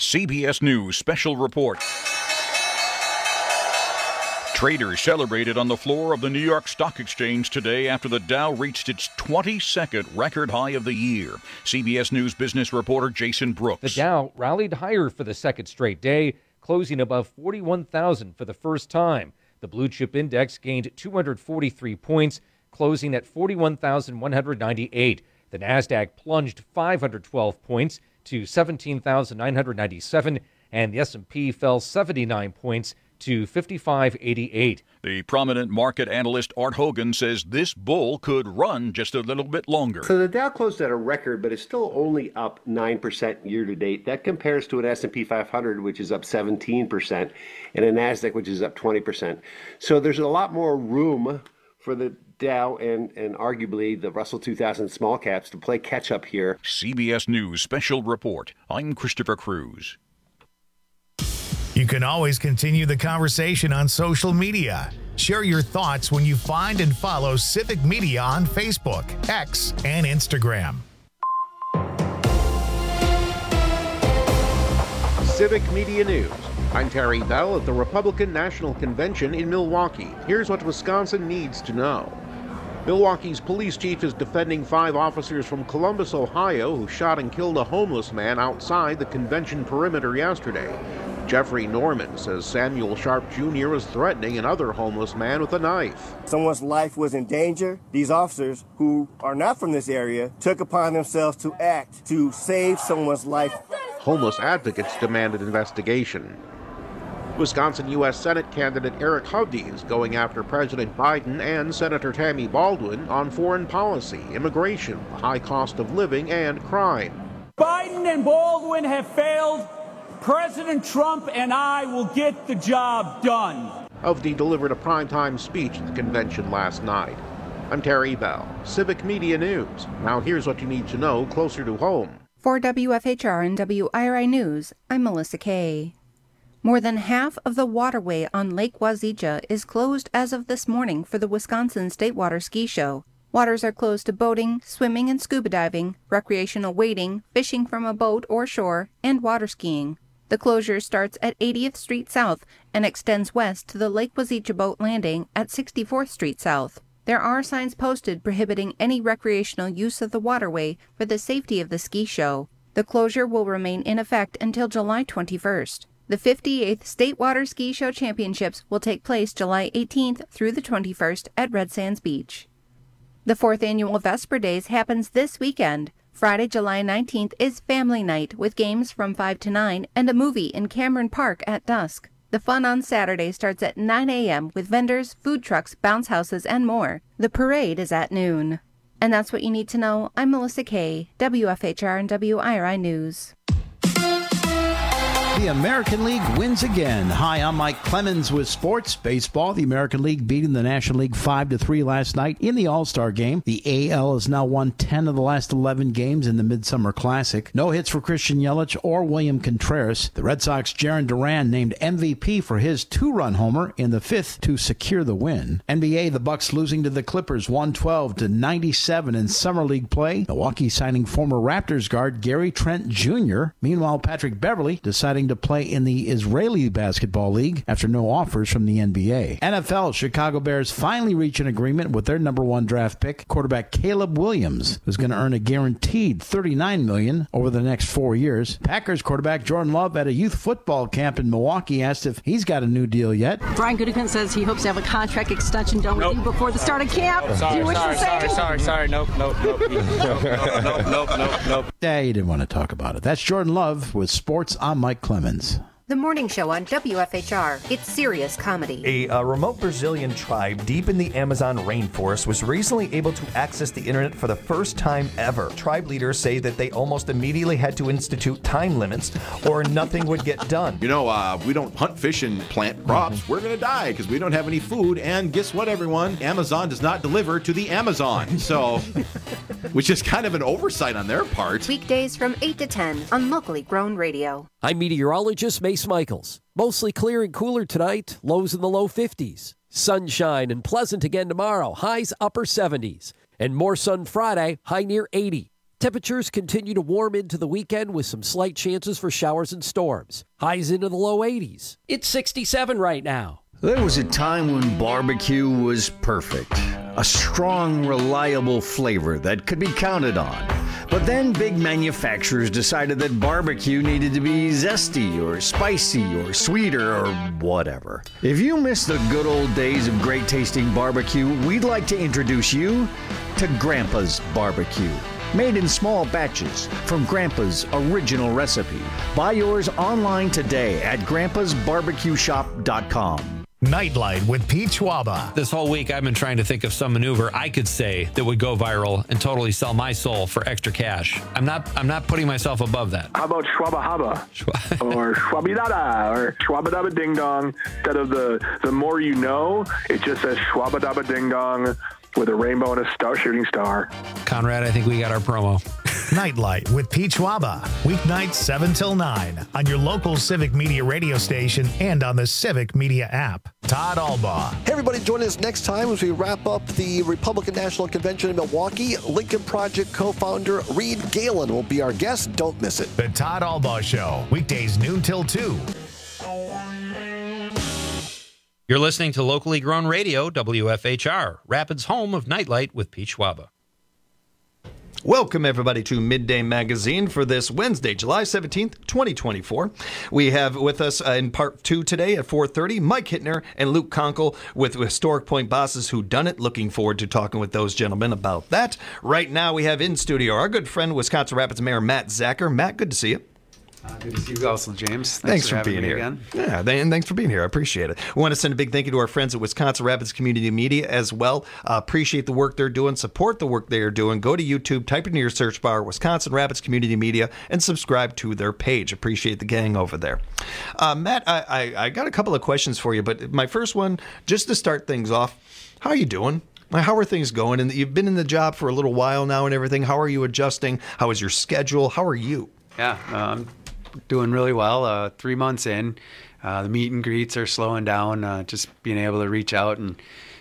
CBS News Special Report. Traders celebrated on the floor of the New York Stock Exchange today after the Dow reached its 22nd record high of the year. CBS News business reporter Jason Brooks. The Dow rallied higher for the second straight day, closing above 41,000 for the first time. The blue chip index gained 243 points, closing at 41,198. The Nasdaq plunged 512 points to 17,997, and the S&P fell 79 points to 5588. The prominent market analyst Art Hogan says this bull could run just a little bit longer. So the Dow closed at a record, but it's still only up 9% year to date. That compares to an S&P 500, which is up 17%, and a Nasdaq, which is up 20%. So there's a lot more room for the Dow and arguably the Russell 2000 small caps to play catch up here. CBS News Special Report. I'm Christopher Cruz. You can always continue the conversation on social media. Share your thoughts when you find and follow Civic Media on Facebook, X, and Instagram. Civic Media News. I'm Terry Bell at the Republican National Convention in Milwaukee. Here's what Wisconsin needs to know. Milwaukee's police chief is defending 5 officers from Columbus, Ohio, who shot and killed a homeless man outside the convention perimeter yesterday. Jeffrey Norman says Samuel Sharp Jr. was threatening another homeless man with a knife. Someone's life was in danger. These officers, who are not from this area, took upon themselves to act to save someone's life. Homeless advocates demanded investigation. Wisconsin U.S. Senate candidate Eric Hovde is going after President Biden and Senator Tammy Baldwin on foreign policy, immigration, the high cost of living, and crime. Biden and Baldwin have failed. President Trump and I will get the job done. Hovde delivered a primetime speech at the convention last night. I'm Terry Bell, Civic Media News. Now here's what you need to know closer to home. For WFHR and WIRI News, I'm Melissa Kay. More than half of the waterway on Lake Wazeecha is closed as of this morning for the Wisconsin State Water Ski Show. Waters are closed to boating, swimming and scuba diving, recreational wading, fishing from a boat or shore, and water skiing. The closure starts at 80th Street South and extends west to the Lake Wazeecha boat landing at 64th Street South. There are signs posted prohibiting any recreational use of the waterway for the safety of the ski show. The closure will remain in effect until July 21st. The 58th State Water Ski Show Championships will take place July 18th through the 21st at Red Sands Beach. The 4th annual Vesper Days happens this weekend. Friday, July 19th is Family Night with games from 5 to 9 and a movie in Cameron Park at dusk. The fun on Saturday starts at 9 a.m. with vendors, food trucks, bounce houses, and more. The parade is at noon. And that's what you need to know. I'm Melissa Kay, WFHR and WIRI News. The American League wins again. Hi, I'm Mike Clemens with sports. Baseball, the American League beating the National League 5-3 last night in the All-Star game. The AL has now won 10 of the last 11 games in the Midsummer Classic. No hits for Christian Yelich or William Contreras. The Red Sox' Jarren Duran named MVP for his 2-run homer in the 5th to secure the win. NBA, the Bucks losing to the Clippers 112-97 in Summer League play. Milwaukee signing former Raptors guard Gary Trent Jr. Meanwhile, Patrick Beverley deciding to play in the Israeli Basketball League after no offers from the NBA. NFL, Chicago Bears finally reach an agreement with their number 1 draft pick, quarterback Caleb Williams, who's going to earn a guaranteed $39 million over the next 4 years. Packers quarterback Jordan Love at a youth football camp in Milwaukee asked if he's got a new deal yet. Brian Gutekunst says he hopes to have a contract extension done with you before the start of camp. Sorry. Nope. Yeah, you didn't want to talk about it. That's Jordan Love with Sports. I'm Mike Clemens. The morning show on WFHR. It's serious comedy. A remote Brazilian tribe deep in the Amazon rainforest was recently able to access the internet for the first time ever. Tribe leaders say that they almost immediately had to institute time limits or nothing would get done. You know, we don't hunt, fish, and plant crops. We're going to die because we don't have any food. And guess what, everyone? Amazon does not deliver to the Amazon. So, which is kind of an oversight on their part. Weekdays from 8 to 10 on Locally Grown Radio. I'm meteorologist Mace Michaels. Mostly clear and cooler tonight, lows in the low 50s. Sunshine and pleasant again tomorrow, highs upper 70s. And more sun Friday, high near 80. Temperatures continue to warm into the weekend with some slight chances for showers and storms. Highs into the low 80s. It's 67 right now. There was a time when barbecue was perfect. A strong, reliable flavor that could be counted on. But then big manufacturers decided that barbecue needed to be zesty or spicy or sweeter or whatever. If you miss the good old days of great tasting barbecue, we'd like to introduce you to Grandpa's Barbecue. Made in small batches from Grandpa's original recipe. Buy yours online today at grandpasbarbecueshop.com. Nightlight with Pete Schwaba. This whole week, I've been trying to think of some maneuver I could say that would go viral and totally sell my soul for extra cash. I'm not putting myself above that. How about Schwaba Haba? Or Schwabidada or Schwabadaba Ding Dong? Instead of the more you know, it just says Schwabadaba Ding Dong with a rainbow and a shooting star. Conrad, I think we got our promo. Nightlight with Pete Schwaba. Weeknights 7 till 9 on your local Civic Media radio station and on the Civic Media app. Todd Albaugh. Hey, everybody, join us next time as we wrap up the Republican National Convention in Milwaukee. Lincoln Project co-founder Reed Galen will be our guest. Don't miss it. The Todd Albaugh Show. Weekdays noon till 2. You're listening to locally grown radio, WFHR, Rapids' home of Nightlight with Pete Schwaba. Welcome, everybody, to Midday Magazine for this Wednesday, July 17th, 2024. We have with us in part 2 today at 4:30, Mike Hittner and Luke Conkle with Historic Point Bosses Who Done It. Looking forward to talking with those gentlemen about that. Right now, we have in studio our good friend, Wisconsin Rapids Mayor Matt Zacher. Matt, good to see you. Good to see you also, James. Thanks for having being me here. Again. Yeah, and thanks for being here. I appreciate it. We want to send a big thank you to our friends at Wisconsin Rapids Community Media as well. Appreciate the work they're doing. Support the work they are doing. Go to YouTube, type into your search bar, Wisconsin Rapids Community Media, and subscribe to their page. Appreciate the gang over there. Matt, I got a couple of questions for you, but my first one, just to start things off, how are you doing? How are things going? And you've been in the job for a little while now and everything. How are you adjusting? How is your schedule? How are you? Yeah, doing really well. 3 months in, the meet and greets are slowing down. Just being able to reach out and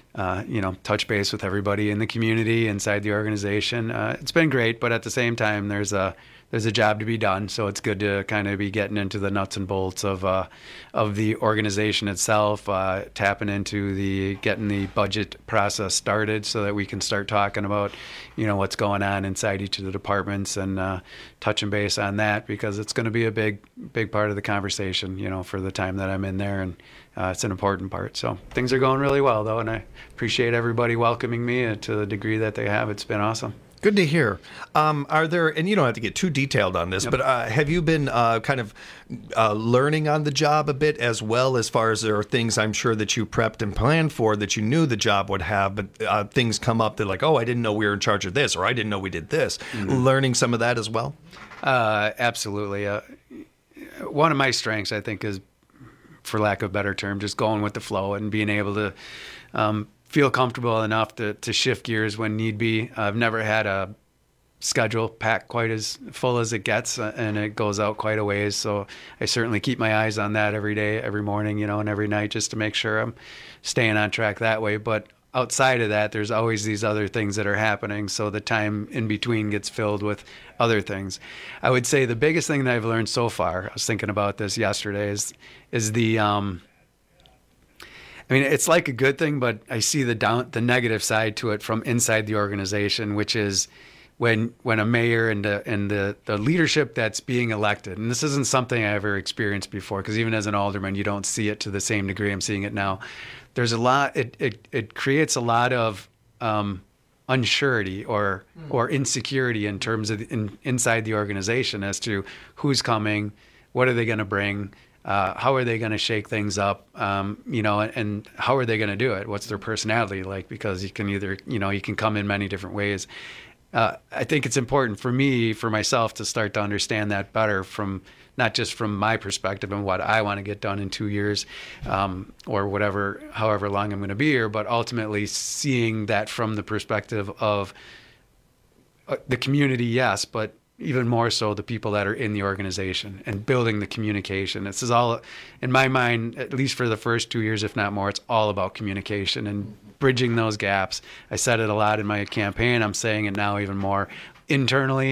touch base with everybody in the community, inside the organization. It's been great, but at the same time, there's a job to be done. So it's good to kind of be getting into the nuts and bolts of the organization itself, tapping into getting the budget process started, so that we can start talking about what's going on inside each of the departments and touching base on that, because it's going to be a big part of the conversation, for the time that I'm in there, and it's an important part. So things are going really well, though, and I appreciate everybody welcoming me to the degree that they have. It's been awesome. Good to hear. Are there, and you don't have to get too detailed on this, but have you been kind of learning on the job a bit as well, as far as there are things I'm sure that you prepped and planned for that you knew the job would have, but things come up that like, oh, I didn't know we were in charge of this, or I didn't know we did this. Mm-hmm. Learning some of that as well? Absolutely. One of my strengths, I think, is, for lack of a better term, just going with the flow and being able to feel comfortable enough to shift gears when need be. I've never had a schedule packed quite as full as it gets, and it goes out quite a ways. So I certainly keep my eyes on that every day, every morning, and every night, just to make sure I'm staying on track that way. But outside of that, there's always these other things that are happening. So the time in between gets filled with other things. I would say the biggest thing that I've learned so far, I was thinking about this yesterday, is the, it's like a good thing, but I see the negative side to it from inside the organization, which is when a mayor and the leadership that's being elected, and this isn't something I ever experienced before, because even as an alderman, you don't see it to the same degree I'm seeing it now. There's a lot. It creates a lot of unsurety or insecurity in terms of inside the organization as to who's coming, what are they going to bring. How are they going to shake things up, and how are they going to do it? What's their personality like? Because you can either, you can come in many different ways. I think it's important for myself to start to understand that better, from not just from my perspective and what I want to get done in 2 years, or however long I'm going to be here, but ultimately seeing that from the perspective of the community, yes, but even more so the people that are in the organization, and building the communication. This is all, in my mind, at least for the first 2 years, if not more, it's all about communication and bridging those gaps. I said it a lot in my campaign. I'm saying it now even more internally.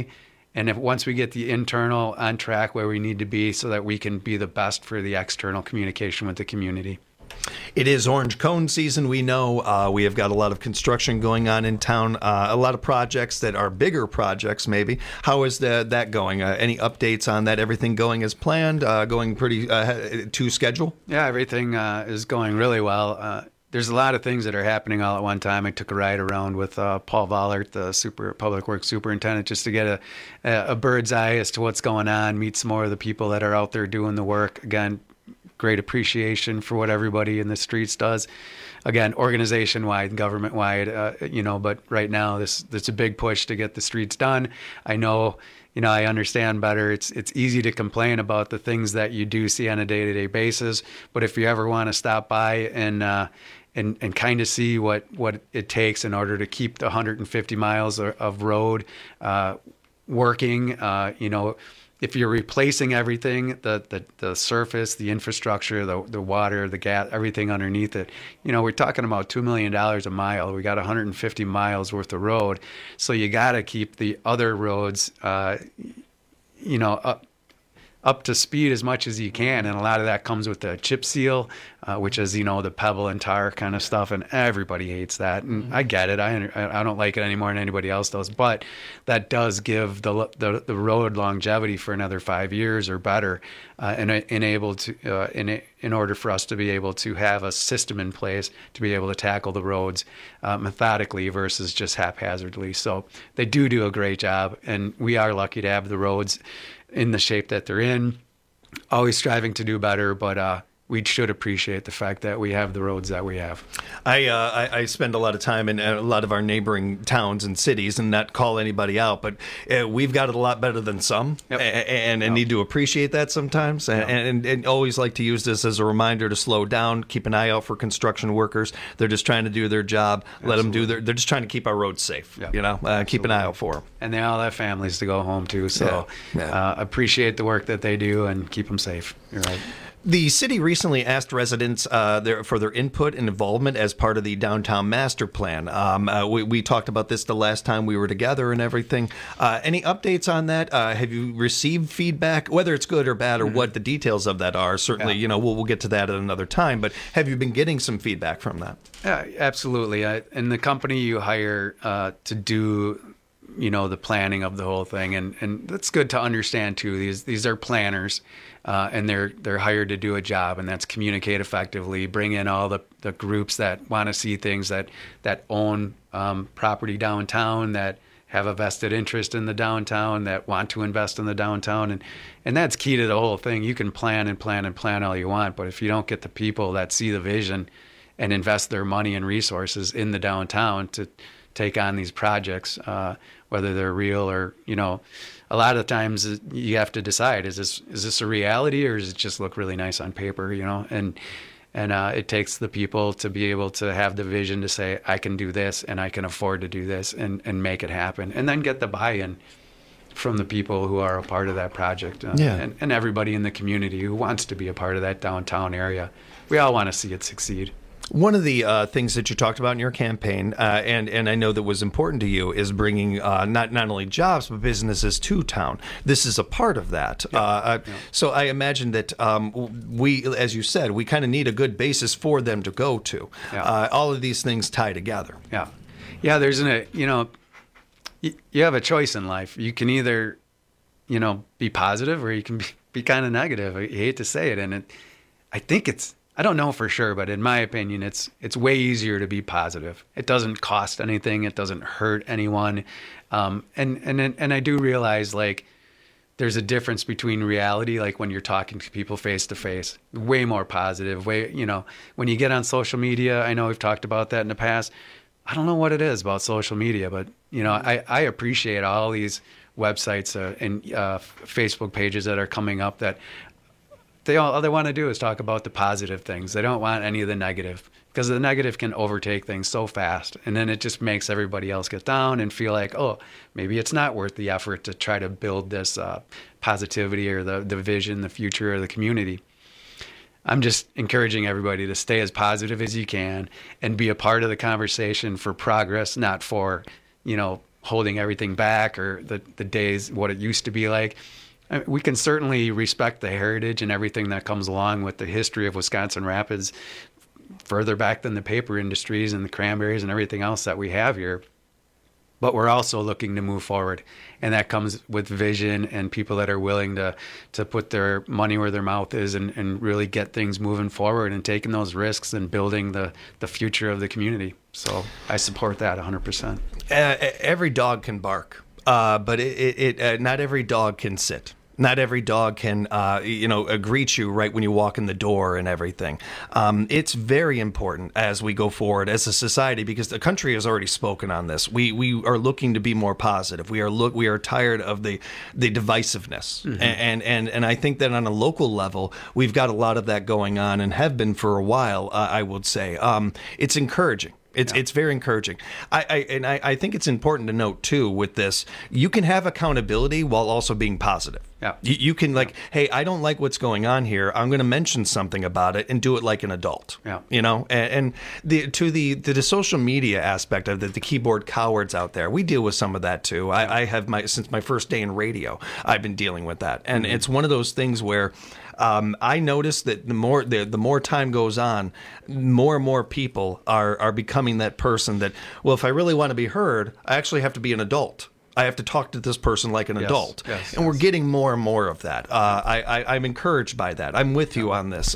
And once we get the internal on track where we need to be so that we can be the best for the external communication with the community. It is orange cone season. We know we have got a lot of construction going on in town, a lot of projects that are bigger projects maybe. How is that going? Any updates on that? Everything going as planned, going pretty to schedule? Yeah, everything is going really well. There's a lot of things that are happening all at one time. I took a ride around with Paul Vollert, the Public Works Superintendent, just to get a bird's eye as to what's going on, meet some more of the people that are out there doing the work. Again, great appreciation for what everybody in the streets does. Again, organization-wide, government-wide, but right now it's a big push to get the streets done. I know, I understand better. It's easy to complain about the things that you do see on a day-to-day basis, but if you ever want to stop by and kind of see what it takes in order to keep the 150 miles of road working, if you're replacing everything, the surface, the infrastructure, the water, the gas, everything underneath it, we're talking about $2 million a mile. We got 150 miles worth of road. So you got to keep the other roads, up to speed as much as you can. And a lot of that comes with the chip seal, which is, the pebble and tar kind of stuff. And everybody hates that. And I get it. I don't like it any more than anybody else does. But that does give the road longevity for another 5 years or better, in order for us to be able to have a system in place to be able to tackle the roads methodically versus just haphazardly. So they do a great job. And we are lucky to have the roads in the shape that they're in, always striving to do better, but we should appreciate the fact that we have the roads that we have. I spend a lot of time in a lot of our neighboring towns and cities, and not call anybody out, but we've got it a lot better than some, and need to appreciate that sometimes, and always like to use this as a reminder to slow down, keep an eye out for construction workers. They're just trying to do their job. Let them do they're just trying to keep our roads safe. Keep an eye out for them. And they all have families to go home to, so appreciate the work that they do and keep them safe. You're right. The city recently asked residents for their input and involvement as part of the downtown master plan. We talked about this the last time we were together and everything. Any updates on that? Have you received feedback, whether it's good or bad, or what the details of that are? Certainly, we'll get to that at another time. But have you been getting some feedback from that? Yeah, absolutely. And the company you hire to do the planning of the whole thing, and that's good to understand too. These are planners, and they're hired to do a job, and that's communicate effectively, bring in all the groups that want to see things, that own property downtown, that have a vested interest in the downtown, that want to invest in the downtown, and that's key to the whole thing. You can plan and plan and plan all you want, but if you don't get the people that see the vision and invest their money and resources in the downtown to take on these projects, whether they're real or, a lot of times you have to decide, is this a reality, or does it just look really nice on paper, and it takes the people to be able to have the vision to say, I can do this and I can afford to do this and make it happen, and then get the buy-in from the people who are a part of that project, and everybody in the community who wants to be a part of that downtown area. We all want to see it succeed. One of the things that you talked about in your campaign, and I know that was important to you, is bringing not only jobs but businesses to town. This is a part of that. So I imagine that we, as you said, we kind of need a good basis for them to go to. All of these things tie together. Yeah. There's you have a choice in life. You can either, be positive, or you can be kind of negative. I hate to say it, and I don't know for sure, but in my opinion, it's way easier to be positive. It doesn't cost anything. It doesn't hurt anyone. And I do realize, there's a difference between reality, when you're talking to people face to face, way more positive, when you get on social media, I know we've talked about that in the past. I don't know what it is about social media, but, I appreciate all these websites and Facebook pages that are coming up that all they want to do is talk about the positive things. They don't want any of the negative, because the negative can overtake things so fast. And then it just makes everybody else get down and feel like, oh, maybe it's not worth the effort to try to build this positivity or the vision, the future of the community. I'm just encouraging everybody to stay as positive as you can and be a part of the conversation for progress, not for, holding everything back or the days, what it used to be like. We can certainly respect the heritage and everything that comes along with the history of Wisconsin Rapids further back than the paper industries and the cranberries and everything else that we have here. But we're also looking to move forward, and that comes with vision and people that are willing to put their money where their mouth is and really get things moving forward and taking those risks and building the future of the community. So I support that 100%. Every dog can bark, but not every dog can sit. Not every dog can, greet you right when you walk in the door and everything. It's very important as we go forward as a society, because the country has already spoken on this. We are looking to be more positive. We are tired of the divisiveness, and I think that on a local level, we've got a lot of that going on and have been for a while. I would say it's encouraging. It's very encouraging. I think it's important to note too with this, you can have accountability while also being positive. Yeah. You can hey, I don't like what's going on here. I'm going to mention something about it and do it like an adult. Yeah. And the social media aspect of the keyboard cowards out there, we deal with some of that too. I have since my first day in radio, I've been dealing with that, and it's one of those things where. I notice that the more time goes on, more and more people are becoming that person that, well, if I really want to be heard, I actually have to be an adult. I have to talk to this person like an adult. And we're getting more and more of that. I'm encouraged by that. I'm with you on this,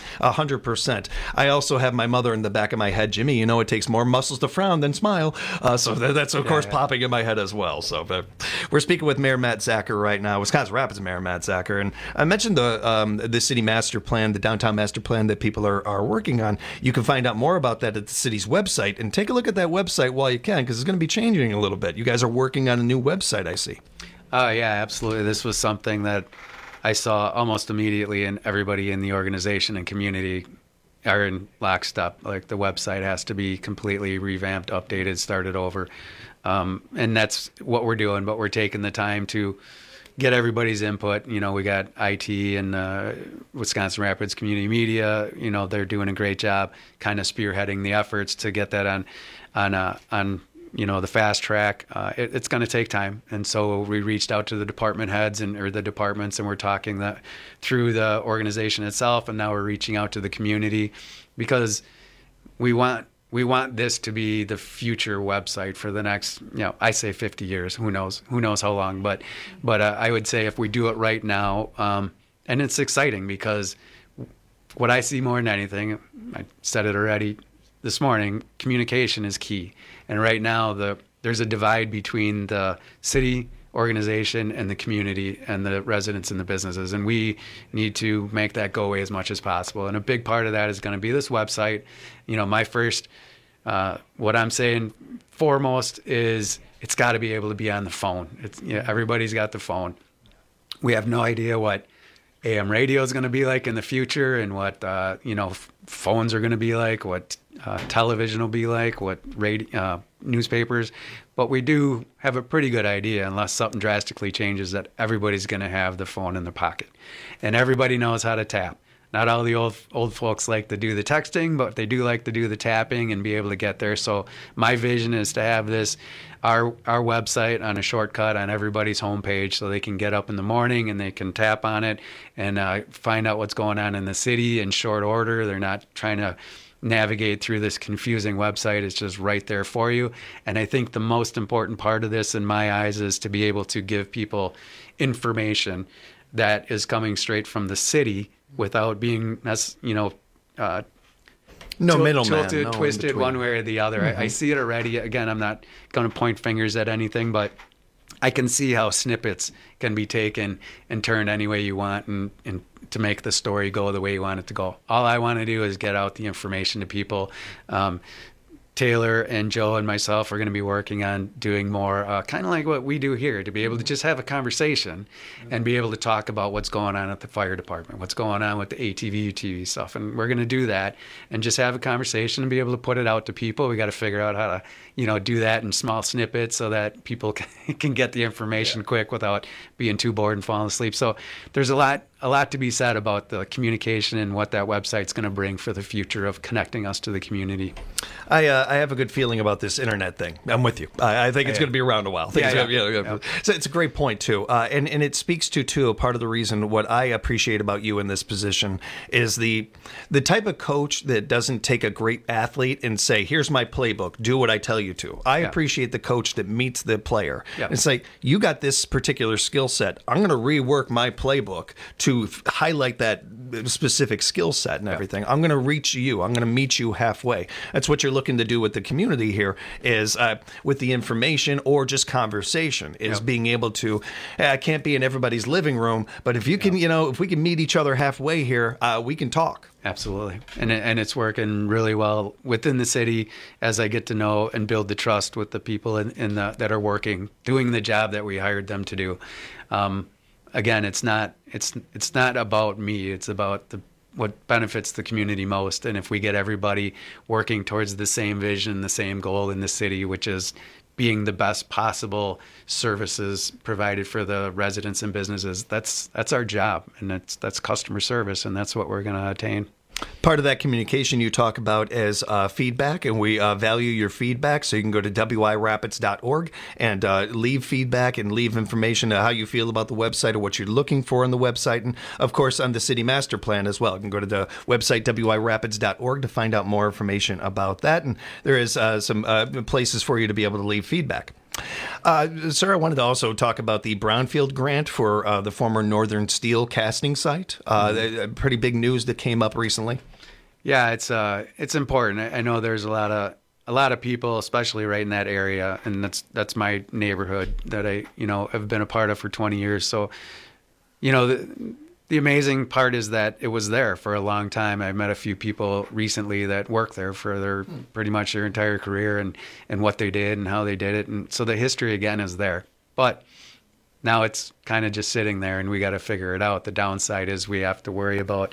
100%. I also have my mother in the back of my head, Jimmy, it takes more muscles to frown than smile. So that's, of course, popping in my head as well. So we're speaking with Mayor Matt Zacher right now, Wisconsin Rapids Mayor Matt Zacher. And I mentioned the city master plan, the downtown master plan that people are working on. You can find out more about that at the city's website. And take a look at that website while you can, because it's going to be changing a little bit. You guys are working on a new website, I see. Yeah, absolutely. This was something that I saw almost immediately, and everybody in the organization and community are in lockstep. Like, the website has to be completely revamped, updated, started over. And that's what we're doing, but we're taking the time to get everybody's input. We got IT and Wisconsin Rapids Community Media. They're doing a great job kind of spearheading the efforts to get that on the fast track. It's going to take time, and so we reached out to the department heads or the departments, and we're talking that through the organization itself, and now we're reaching out to the community, because we want this to be the future website for the next, I say 50 years. Who knows how long, but I would say if we do it right now, and it's exciting, because what I see more than anything, I said it already this morning, communication is key. And right now, there's a divide between the city organization and the community and the residents and the businesses. And we need to make that go away as much as possible. And a big part of that is going to be this website. My first, what I'm saying foremost is it's got to be able to be on the phone. Everybody's got the phone. We have no idea what AM radio is going to be like in the future, and what phones are going to be like, what television will be like, what newspapers. But we do have a pretty good idea, unless something drastically changes, that everybody's going to have the phone in their pocket, and everybody knows how to tap. Not all the old folks like to do the texting, but they do like to do the tapping and be able to get there. So my vision is to have our website on a shortcut on everybody's homepage, so they can get up in the morning and they can tap on it and find out what's going on in the city in short order. They're not trying to navigate through this confusing website. It's just right there for you. And I think the most important part of this, in my eyes, is to be able to give people information that is coming straight from the city without being, no middleman, tilted, twisted one way or the other. I see it already. Again, I'm not going to point fingers at anything, but I can see how snippets can be taken and turned any way you want, and to make the story go the way you want it to go. All I want to do is get out the information to people. Taylor and Joe and myself are going to be working on doing more, kind of like what we do here, to be able to just have a conversation and be able to talk about what's going on at the fire department, what's going on with the ATV, UTV stuff. And we're going to do that and just have a conversation and be able to put it out to people. We got to figure out how to, do that in small snippets so that people can get the information quick without being too bored and falling asleep. So there's a lot lot to be said about the communication and what that website's going to bring for the future of connecting us to the community. I have a good feeling about this internet thing. I'm with you. I think it's going to be around a while. So it's a great point, too. And it speaks to, a part of the reason what I appreciate about you in this position is the type of coach that doesn't take a great athlete and say, here's my playbook, do what I tell you to. I appreciate the coach that meets the player. It's like, you got this particular skill set. I'm going to rework my playbook to highlight that specific skill set and everything. I'm going to reach you. I'm going to meet you halfway. That's what you're looking to do with the community here is with the information or just conversation is being able to, I can't be in everybody's living room, but if you can, if we can meet each other halfway here, we can talk. Absolutely. And it's working really well within the city as I get to know and build the trust with the people that are working, doing the job that we hired them to do. Again, it's not about me. It's about what benefits the community most. And if we get everybody working towards the same vision, the same goal in the city, which is being the best possible services provided for the residents and businesses, that's our job, and that's customer service, and that's what we're going to attain. Part of that communication you talk about is feedback, and we value your feedback. So you can go to wirapids.org and leave feedback and leave information how you feel about the website or what you're looking for on the website. And, of course, on the city master plan as well. You can go to the website wirapids.org to find out more information about that. And there is some places for you to be able to leave feedback. Sir, I wanted to also talk about the Brownfield grant for the former Northern Steel casting site. Pretty big news that came up recently. Yeah, it's important. I know there's a lot of people, especially right in that area, and that's my neighborhood that I have been a part of for 20 years. So, the amazing part is that it was there for a long time. I met a few people recently that worked there for pretty much their entire career and what they did and how they did it. And so the history, again, is there. But now it's kind of just sitting there, and we got to figure it out. The downside is we have to worry about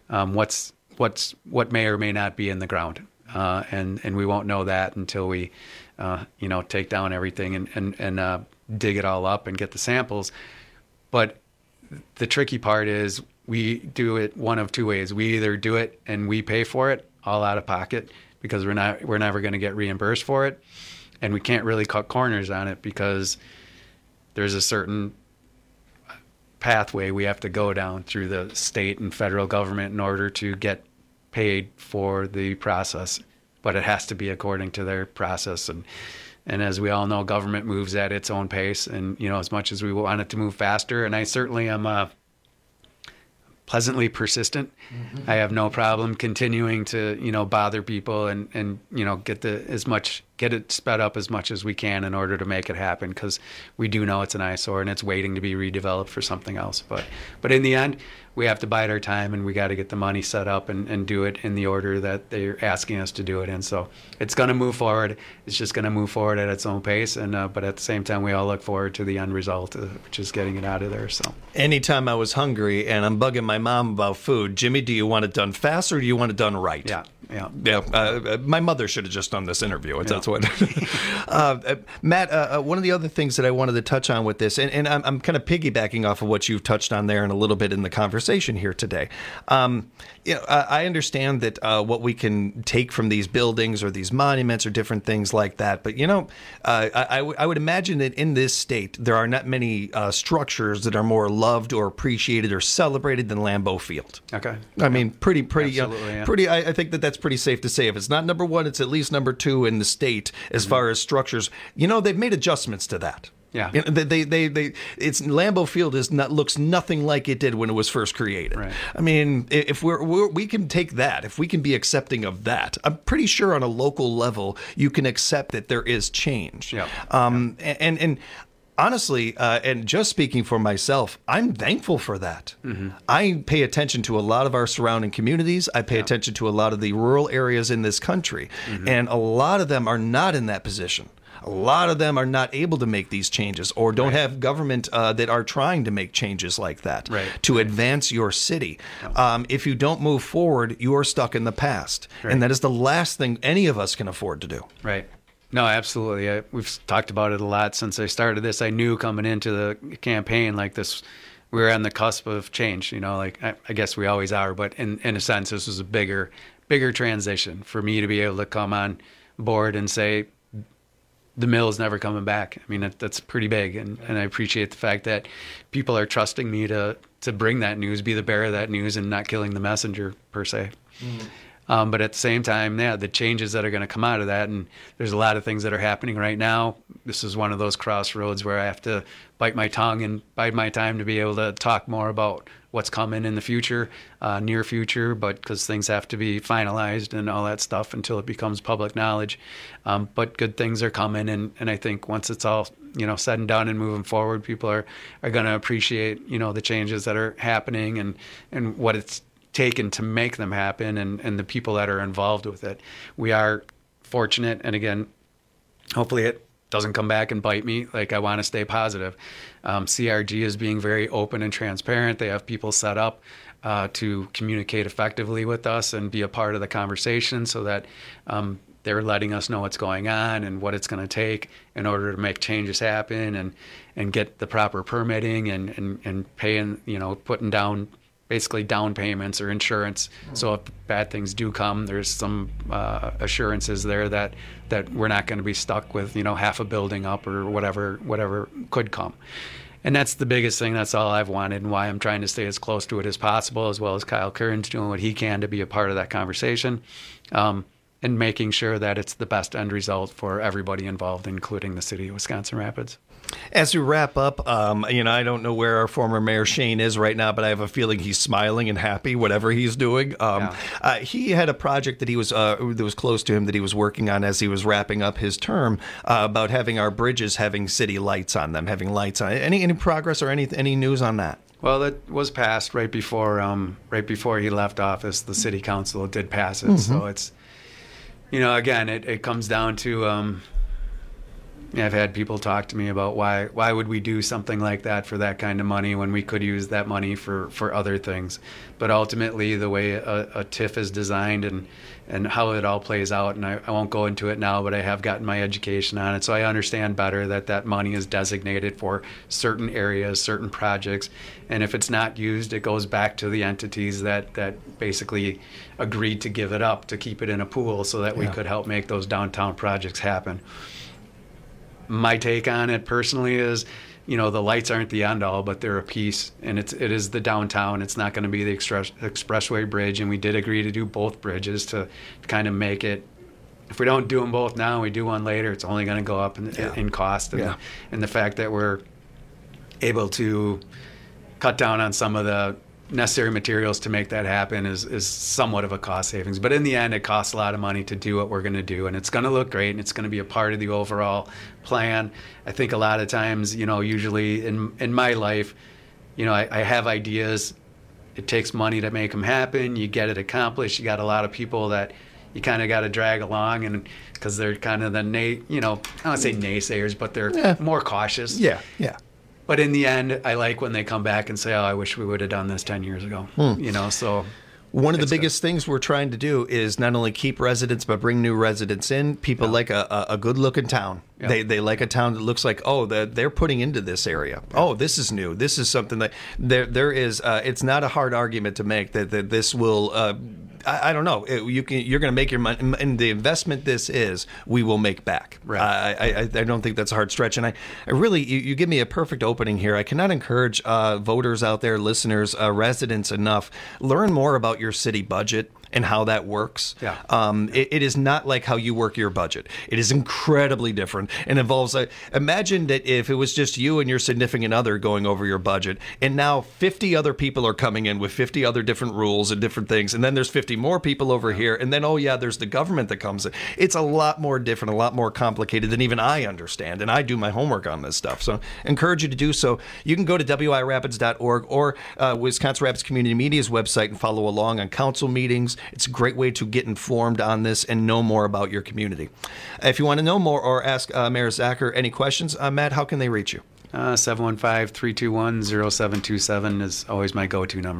what may or may not be in the ground. And we won't know that until we, take down everything and dig it all up and get the samples. But the tricky part is we do it one of two ways. We either do it and we pay for it all out of pocket because we're never going to get reimbursed for it, and we can't really cut corners on it because there's a certain pathway we have to go down through the state and federal government in order to get paid for the process, but it has to be according to their process. And as we all know, government moves at its own pace, and as much as we want it to move faster, and I certainly am pleasantly persistent. Mm-hmm. I have no problem continuing to bother people and get it sped up as much as we can in order to make it happen, because we do know it's an eyesore and it's waiting to be redeveloped for something else. But in the end, we have to bide our time, and we got to get the money set up and do it in the order that they're asking us to do it in. So it's going to move forward. It's just going to move forward at its own pace. And but at the same time, we all look forward to the end result, which is getting it out of there. So anytime I was hungry and I'm bugging my mom about food, Jimmy, do you want it done fast or do you want it done right? Yeah. My mother should have just done this interview. That's what. Matt, one of the other things that I wanted to touch on with this, and I'm kind of piggybacking off of what you've touched on there and a little bit in the conversation here today. I understand that what we can take from these buildings or these monuments or different things like that, but I would imagine that in this state there are not many structures that are more loved or appreciated or celebrated than Lambeau Field. Okay. I mean, pretty. Absolutely, I think that's pretty safe to say. If it's not number one, it's at least number two in the state as far as structures. They've made adjustments to that. Yeah, it's Lambeau Field looks nothing like it did when it was first created. Right. I mean, if we can take that, if we can be accepting of that, I'm pretty sure on a local level you can accept that there is change. Yeah. And honestly, and just speaking for myself, I'm thankful for that. Mm-hmm. I pay attention to a lot of our surrounding communities. I pay attention to a lot of the rural areas in this country, and a lot of them are not in that position. A lot of them are not able to make these changes or don't have government that are trying to make changes like that to advance your city. If you don't move forward, you are stuck in the past. And that is the last thing any of us can afford to do. Right. No, absolutely. We've talked about it a lot since I started this. I knew coming into the campaign, like this we're on the cusp of change. Like I guess we always are, but in a sense, this was a bigger transition for me to be able to come on board and say the mill is never coming back. I mean, that's pretty big, and I appreciate the fact that people are trusting me to bring that news, be the bearer of that news, and not killing the messenger per se. But at the same time, the changes that are going to come out of that, and there's a lot of things that are happening right now. This is one of those crossroads where I have to bite my tongue and bide my time to be able to talk more about what's coming in the future, near future, but because things have to be finalized and all that stuff until it becomes public knowledge. But good things are coming, and I think once it's all said and done and moving forward, people are going to appreciate the changes that are happening and what it's taken to make them happen, and the people that are involved with it. We are fortunate, and again, hopefully it doesn't come back and bite me. Like, I want to stay positive. CRG is being very open and transparent. They have people set up to communicate effectively with us and be a part of the conversation, so that they're letting us know what's going on and what it's going to take in order to make changes happen and get the proper permitting and paying, putting down basically down payments or insurance. So if bad things do come, there's some assurances there that we're not going to be stuck with, half a building up or whatever could come. And that's the biggest thing. That's all I've wanted, and why I'm trying to stay as close to it as possible, as well as Kyle Curran's doing what he can to be a part of that conversation, and making sure that it's the best end result for everybody involved, including the city of Wisconsin Rapids. As we wrap up, I don't know where our former mayor Shane is right now, but I have a feeling he's smiling and happy, whatever he's doing. He had a project that that was close to him that he was working on as he was wrapping up his term, about having our bridges having city lights on them, having lights on it. Any progress or any news on that? Well, that was passed right before he left office. The city council did pass it, so it's, again, it comes down to. I've had people talk to me about why would we do something like that for that kind of money when we could use that money for other things. But ultimately, the way a TIF is designed and how it all plays out, and I won't go into it now, but I have gotten my education on it, so I understand better that money is designated for certain areas, certain projects, and if it's not used, it goes back to the entities that basically agreed to give it up, to keep it in a pool so that we could help make those downtown projects happen. My take on it personally is, the lights aren't the end all, but they're a piece, and it is the downtown. It's not going to be the expressway bridge, and we did agree to do both bridges to kind of make it. If we don't do them both now, we do one later, it's only going to go up in cost, and the fact that we're able to cut down on some of the necessary materials to make that happen is somewhat of a cost savings. But in the end, it costs a lot of money to do what we're going to do, and it's going to look great, and it's going to be a part of the overall plan. I think a lot of times, usually in my life, I have ideas. It takes money to make them happen. You get it accomplished. You got a lot of people that you kind of got to drag along, and because they're kind of the I don't want to say naysayers, but they're more cautious. Yeah. But in the end, I like when they come back and say, "Oh, I wish we would have done this 10 years ago." So one of the biggest things we're trying to do is not only keep residents, but bring new residents in. People like a good-looking town. Yeah. They like a town that looks like, they're putting into this area. Yeah. Oh, this is new. This is something that there is. It's not a hard argument to make that this will. I don't know. You're going to make your money, and the investment we will make back. Right. I don't think that's a hard stretch. And I really, you give me a perfect opening here. I cannot encourage voters out there, listeners, residents enough. Learn more about your city budget and how that works. Yeah. It is not like how you work your budget. It is incredibly different and involves imagine that if it was just you and your significant other going over your budget, and now 50 other people are coming in with 50 other different rules and different things, and then there's 50 more people over here, and then there's the government that comes in. It's a lot more different, a lot more complicated than even I understand, and I do my homework on this stuff. So I encourage you to do so. You can go to wirapids.org or Wisconsin Rapids Community Media's website and follow along on council meetings. It's a great way to get informed on this and know more about your community. If you want to know more or ask Mayor Zacher any questions, Matt, how can they reach you? 715-321-0727 is always my go-to number.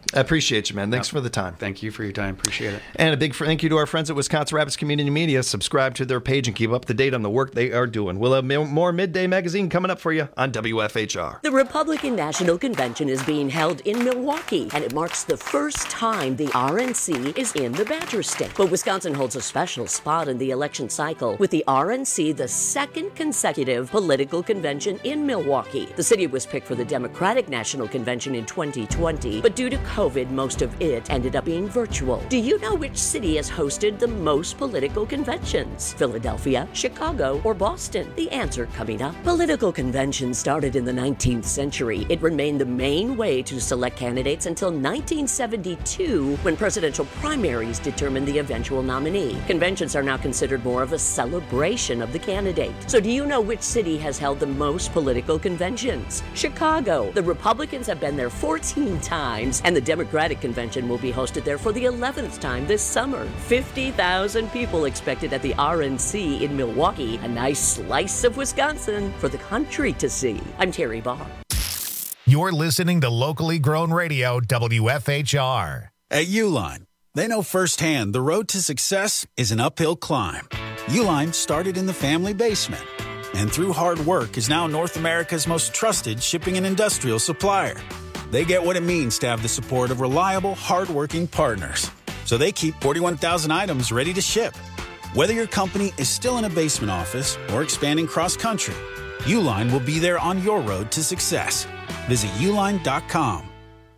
I appreciate you, man. Thanks for the time. Thank you for your time. Appreciate it. And a big thank you to our friends at Wisconsin Rapids Community Media. Subscribe to their page and keep up to date on the work they are doing. We'll have more Midday Magazine coming up for you on WFHR. The Republican National Convention is being held in Milwaukee, and it marks the first time the RNC is in the Badger State. But Wisconsin holds a special spot in the election cycle, with the RNC the second consecutive political convention in Milwaukee. The city was picked for the Democratic National Convention in 2020, but due to COVID, most of it ended up being virtual. Do you know which city has hosted the most political conventions? Philadelphia, Chicago, or Boston? The answer coming up. Political conventions started in the 19th century. It remained the main way to select candidates until 1972, when presidential primaries determined the eventual nominee. Conventions are now considered more of a celebration of the candidate. So do you know which city has held the most political conventions? Chicago. The Republicans have been there 14 times, and the Democratic convention will be hosted there for the 11th time this summer. 50,000 people expected at the RNC in Milwaukee, a nice slice of Wisconsin for the country to see. I'm Terry Barr. You're listening to locally grown radio, WFHR. At Uline, they know firsthand the road to success is an uphill climb. Uline started in the family basement, and through hard work is now North America's most trusted shipping and industrial supplier. They get what it means to have the support of reliable, hardworking partners. So they keep 41,000 items ready to ship. Whether your company is still in a basement office or expanding cross-country, Uline will be there on your road to success. Visit uline.com.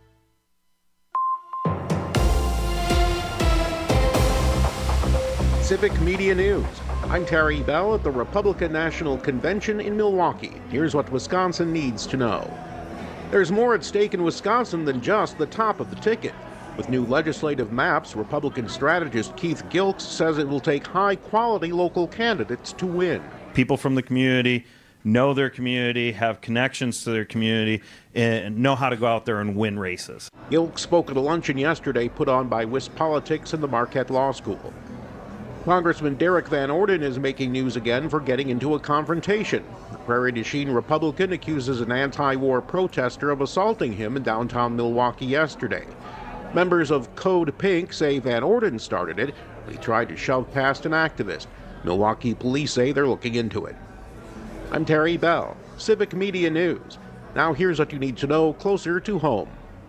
Civic Media News. I'm Terry Bell at the Republican National Convention in Milwaukee. Here's what Wisconsin needs to know. There's more at stake in Wisconsin than just the top of the ticket. With new legislative maps, Republican strategist Keith Gilks says it will take high-quality local candidates to win. People from the community know their community, have connections to their community, and know how to go out there and win races. Gilks spoke at a luncheon yesterday put on by WisPolitics and the Marquette Law School. Congressman Derek Van Orden is making news again for getting into a confrontation. The Prairie du Chien Republican accuses an anti-war protester of assaulting him in downtown Milwaukee yesterday. Members of Code Pink say Van Orden started it, but he tried to shove past an activist. Milwaukee police say they're looking into it. I'm Terry Bell, Civic Media News. Now here's what you need to know closer to home.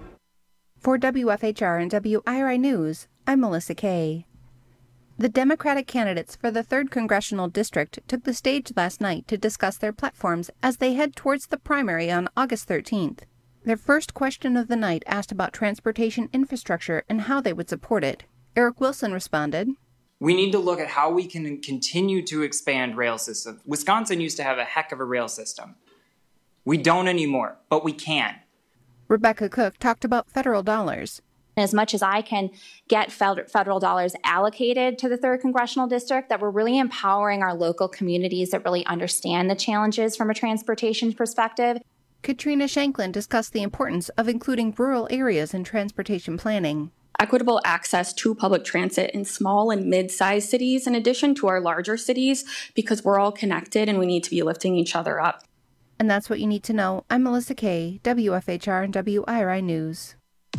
For WFHR and WIRI News, I'm Melissa Kay. The Democratic candidates for the 3rd Congressional District took the stage last night to discuss their platforms as they head towards the primary on August 13th. Their first question of the night asked about transportation infrastructure and how they would support it. Eric Wilson responded, "We need to look at how we can continue to expand rail systems. Wisconsin used to have a heck of a rail system. We don't anymore, but we can." Rebecca Cook talked about federal dollars. As much as I can get federal dollars allocated to the 3rd Congressional District, that we're really empowering our local communities that really understand the challenges from a transportation perspective. Katrina Shanklin discussed the importance of including rural areas in transportation planning. Equitable access to public transit in small and mid-sized cities, in addition to our larger cities, because we're all connected and we need to be lifting each other up. And that's what you need to know. I'm Melissa Kay, WFHR and WIRI News.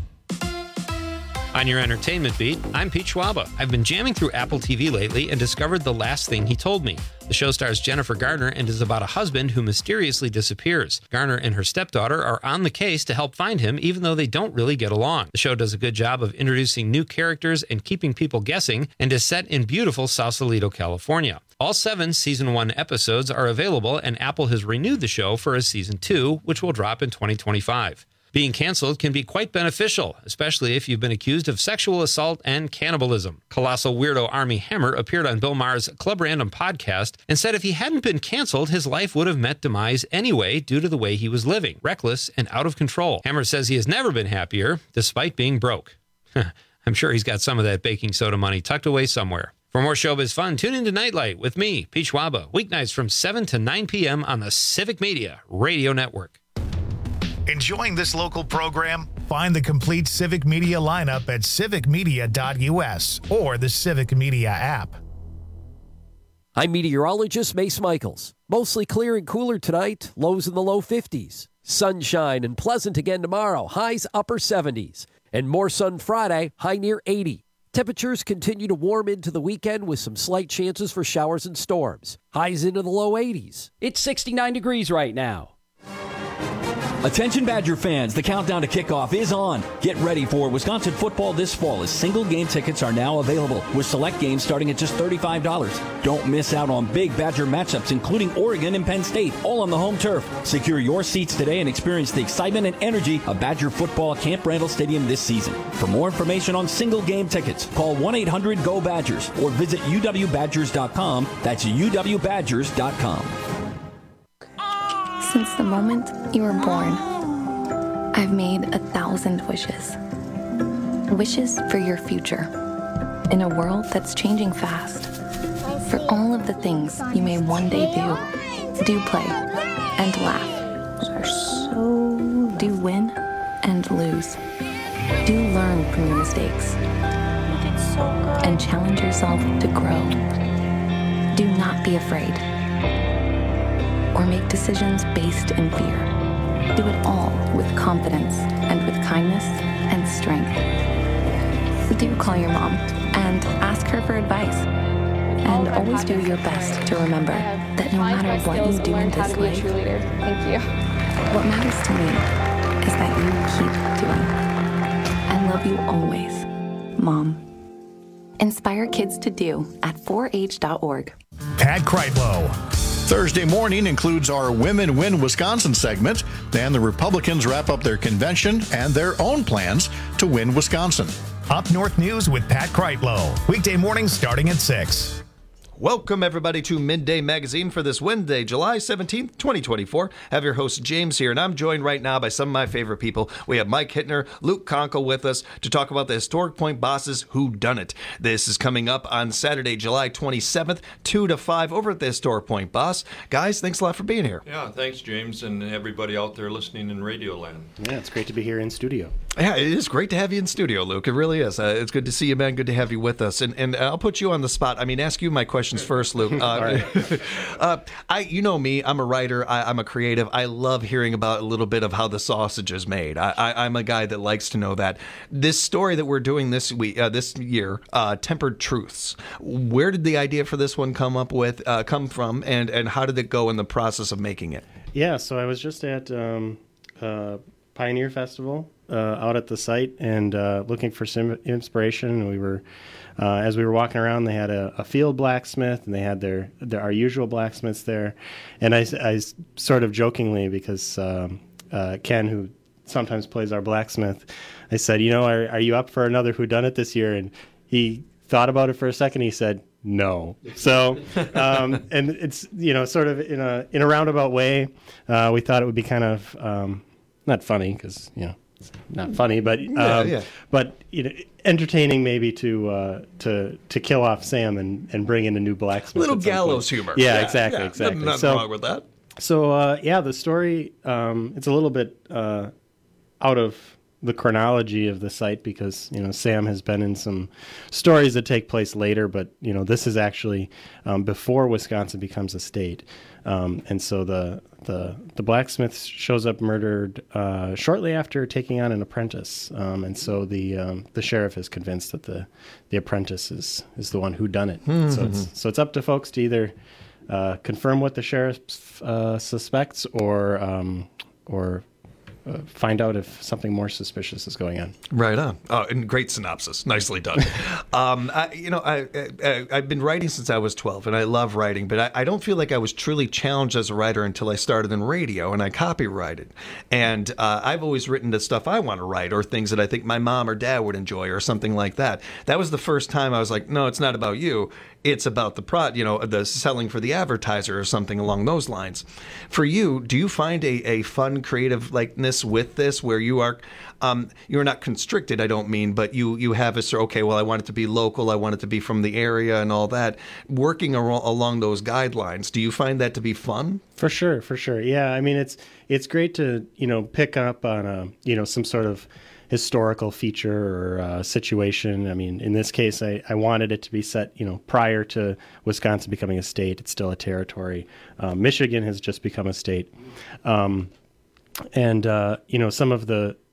On your entertainment beat, I'm Pete Schwaba. I've been jamming through Apple TV lately and discovered The Last Thing He Told Me. The show stars Jennifer Garner and is about a husband who mysteriously disappears. Garner and her stepdaughter are on the case to help find him, even though they don't really get along. The show does a good job of introducing new characters and keeping people guessing, and is set in beautiful Sausalito, California. All 7 Season 1 episodes are available, and Apple has renewed the show for a Season 2, which will drop in 2025. Being canceled can be quite beneficial, especially if you've been accused of sexual assault and cannibalism. Colossal weirdo Armie Hammer appeared on Bill Maher's Club Random podcast and said if he hadn't been canceled, his life would have met demise anyway due to the way he was living, reckless and out of control. Hammer says he has never been happier, despite being broke. I'm sure he's got some of that baking soda money tucked away somewhere. For more showbiz fun, tune into Nightlight with me, Pete Schwaba, weeknights from 7 to 9 p.m. on the Civic Media Radio Network. Enjoying this local program? Find the complete Civic Media lineup at civicmedia.us or the Civic Media app. I'm meteorologist Mace Michaels. Mostly clear and cooler tonight, lows in the low 50s. Sunshine and pleasant again tomorrow, highs upper 70s. And more sun Friday, high near 80. Temperatures continue to warm into the weekend with some slight chances for showers and storms. Highs into the low 80s. It's 69 degrees right now. Attention Badger fans, the countdown to kickoff is on. Get ready for Wisconsin football this fall as single game tickets are now available with select games starting at just $35. Don't miss out on big Badger matchups including Oregon and Penn State, all on the home turf. Secure your seats today and experience the excitement and energy of Badger football at Camp Randall Stadium this season. For more information on single game tickets, call 1-800-GO-BADGERS or visit uwbadgers.com. That's uwbadgers.com. Since the moment you were born, I've made 1,000 wishes. Wishes for your future. In a world that's changing fast. For all of the things you may one day do play, and laugh. Do win and lose. Do learn from your mistakes. And challenge yourself to grow. Do not be afraid. Or make decisions based in fear. Do it all with confidence and with kindness and strength. Do call your mom and ask her for advice. And always do your best to remember that no matter what you do in this life, thank you. What matters to me is that you keep doing. I love you always, Mom. Inspire kids to do at 4h.org. Pat Kreitlow. Thursday morning includes our Women Win Wisconsin segment, and the Republicans wrap up their convention and their own plans to win Wisconsin. Up North News with Pat Kreitlow. Weekday mornings starting at 6. Welcome, everybody, to Midday Magazine for this Wednesday, July 17th, 2024. I have your host, James, here, and I'm joined right now by some of my favorite people. We have Mike Hittner, Luke Conkle with us to talk about the Historic Point Bosses Whodunit. This is coming up on Saturday, July 27th, 2 to 5, over at the Historic Point Boss. Guys, thanks a lot for being here. Yeah, thanks, James, and everybody out there listening in Radio Land. Yeah, it's great to be here in studio. Yeah, it is great to have you in studio, Luke. It really is. It's good to see you, man. Good to have you with us. And I'll put you on the spot. I mean, ask you my questions first, Luke. You know me. I'm a writer. I'm a creative. I love hearing about a little bit of how the sausage is made. I'm a guy that likes to know that. This story that we're doing this year, Tempered Truths. Where did the idea for this one come from, and how did it go in the process of making it? Yeah, so I was just at Pioneer Festival out at the site and looking for some inspiration. And we were, as we were walking around, they had a field blacksmith, and they had our usual blacksmiths there. And I sort of jokingly, because Ken, who sometimes plays our blacksmith, I said, are you up for another Whodunit this year? And he thought about it for a second. He said, no. So, and it's, sort of in a roundabout way, we thought it would be kind of, not funny, because, it's not funny, but but entertaining maybe to kill off Sam and bring in a new blacksmith. Little gallows humor. Yeah, exactly. Nothing wrong with that. So the story, it's a little bit out of the chronology of the site, because Sam has been in some stories that take place later, but this is actually before Wisconsin becomes a state, and so the blacksmith shows up murdered shortly after taking on an apprentice, and so the sheriff is convinced that the apprentice is the one who done it. So it's up to folks to either confirm what the sheriff suspects or find out if something more suspicious is going on. Right on. And great synopsis. Nicely done. I've been writing since I was 12, and I love writing, but I don't feel like I was truly challenged as a writer until I started in radio, and I copyrighted. And I've always written the stuff I want to write, or things that I think my mom or dad would enjoy, or something like that. That was the first time I was like, no, it's not about you. It's about the selling for the advertiser, or something along those lines. For you, do you find a fun creative likeness with this, where you are, you're not constricted, I don't mean, but you have I want it to be local, I want it to be from the area and all that. Working along those guidelines, do you find that to be fun? For sure. Yeah, I mean, it's great to, pick up on some sort of historical feature or situation. I mean, in this case, I wanted it to be set, prior to Wisconsin becoming a state. It's still a territory. Michigan has just become a state. And some of the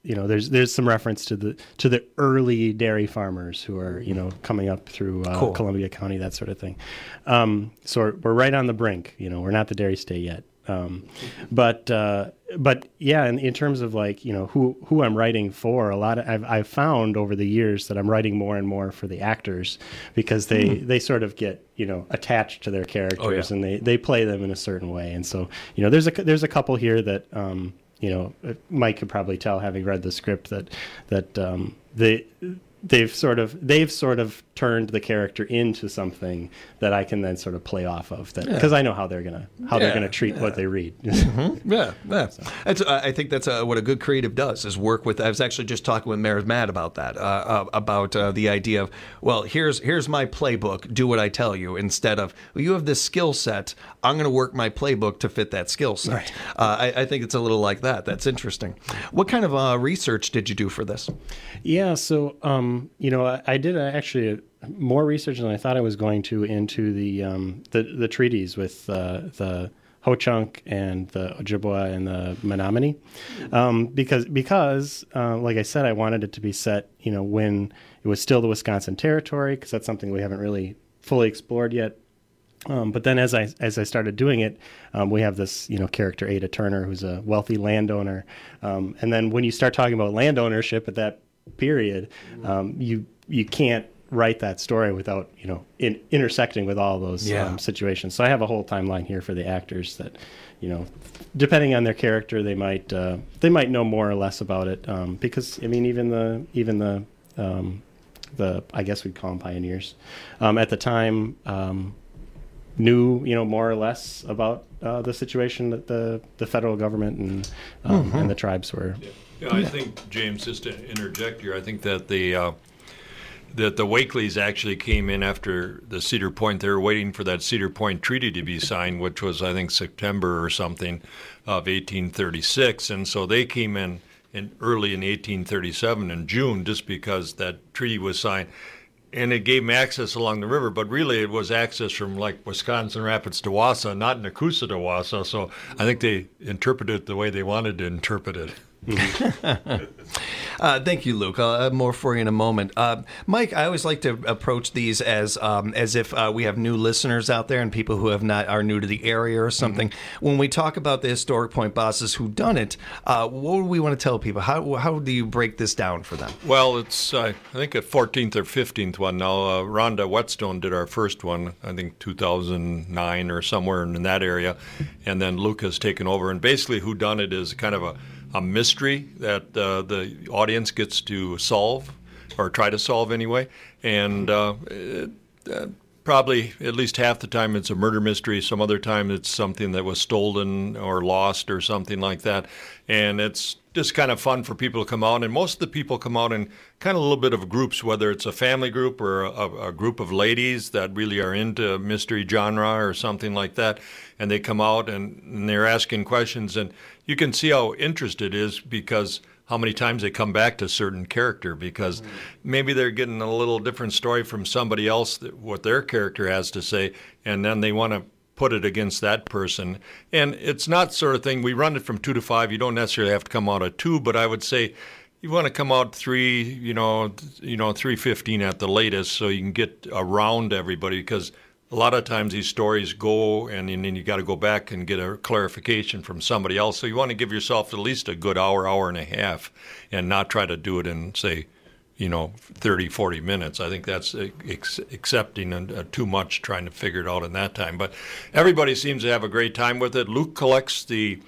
there's some reference to the early dairy farmers who are coming up through Cool. Columbia County, that sort of thing. So we're right on the brink. We're not the dairy state yet. But yeah, in terms of who I'm writing for, I've found over the years that I'm writing more and more for the actors because they sort of get attached to their characters and they play them in a certain way. And so there's a couple here that Mike could probably tell, having read the script, that they've sort of turned the character into something that I can then sort of play off of, that because I know how they're gonna treat what they read. Yeah. I think that's what a good creative does, is work with. I was actually just talking with Mayor Matt about that, about the idea of, well, here's my playbook, do what I tell you, instead of, well, you have this skill set, I'm going to work my playbook to fit that skill set. Right. I think it's a little like that. That's interesting. What kind of research did you do for this? Yeah, so I did actually more research than I thought I was going to into the treaties with the Ho-Chunk and the Ojibwa and the Menominee, because like I said, I wanted it to be set when it was still the Wisconsin Territory, because that's something we haven't really fully explored yet. But then as I started doing it, we have this character, Ada Turner, who's a wealthy landowner, and then when you start talking about land ownership at that period, you can't write that story without intersecting with all those situations. So I have a whole timeline here for the actors that depending on their character, they might know more or less about it, because even the I guess we'd call them pioneers at the time knew more or less about the situation that the federal government and the tribes were. Yeah, I think, James, just to interject here, I think that the Wakeleys actually came in after the Cedar Point. They were waiting for that Cedar Point Treaty to be signed, which was, I think, September or something of 1836. And so they came in early in 1837 in June, just because that treaty was signed. And it gave them access along the river, but really it was access from Wisconsin Rapids to Wausau, not Nakusa to Wausau. So I think they interpreted it the way they wanted to interpret it. Thank you, Luke. I'll have more for you in a moment. Mike, I always like to approach these as if we have new listeners out there and people who are new to the area or something. Mm-hmm. When we talk about the Historic Point Bosses whodunit, what do we want to tell people? How do you break this down for them? Well, it's I think a 14th or 15th one now. Rhonda Whetstone did our first one, I think 2009 or somewhere in that area, and then Luke has taken over. And basically, whodunit is kind of a mystery that the audience gets to solve, or try to solve anyway. And probably at least half the time it's a murder mystery. Some other time it's something that was stolen or lost or something like that. And it's just kind of fun for people to come out. And most of the people come out in kind of a little bit of groups, whether it's a family group or a group of ladies that really are into mystery genre or something like that. And they come out and they're asking questions. And you can see how interested it is, because how many times they come back to a certain character, because maybe they're getting a little different story from somebody else, what their character has to say, and then they want to put it against that person. And it's not sort of thing, we run it from 2 to 5. You don't necessarily have to come out at 2, but I would say you want to come out 3, 3:15 at the latest, so you can get around everybody, because a lot of times these stories go and then you got to go back and get a clarification from somebody else. So you want to give yourself at least a good hour and a half, and not try to do it in, say, 30, 40 minutes. I think that's accepting too much, trying to figure it out in that time. But everybody seems to have a great time with it. Luke collects the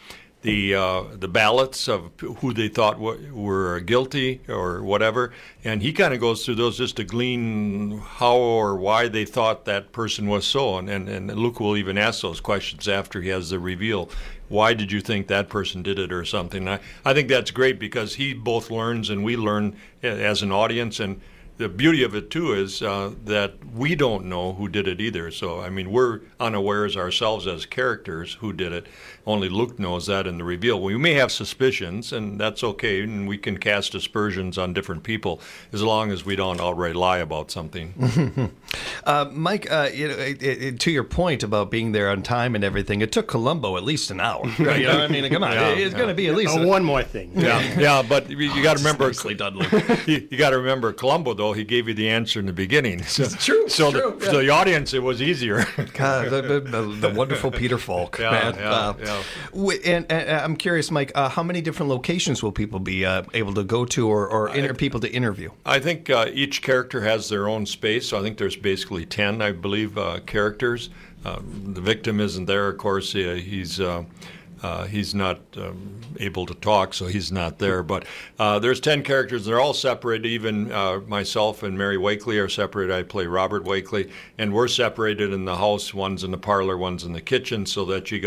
ballots of who they thought were guilty or whatever, and he kind of goes through those just to glean how or why they thought that person was so. And Luke will even ask those questions after he has the reveal. Why did you think that person did it or something? I think that's great, because he both learns and we learn as an audience. And the beauty of it, too, is that we don't know who did it either. So, I mean, we're unawares ourselves as characters who did it. Only Luke knows that in the reveal. We may have suspicions, and that's okay, and we can cast aspersions on different people as long as we don't outright lie about something. Mike, to your point about being there on time and everything, it took Columbo at least an hour. Right? You know what I mean? Come on, it's going to be at least one more thing. Yeah, but you got to remember. Nicely done, Luke. You got to remember Columbo, though. He gave you the answer in the beginning. So, it's true. So, true, so the audience, it was easier. God, the wonderful Peter Falk. Man. And I'm curious, Mike, how many different locations will people be able to go to or people to interview? I think each character has their own space. So I think there's basically 10, I believe, characters. The victim isn't there, of course. He's not able to talk, so he's not there. But there's 10 characters. They're all separated. Even myself and Mary Wakely are separated. I play Robert Wakely, and we're separated in the house. One's in the parlor, one's in the kitchen, so that you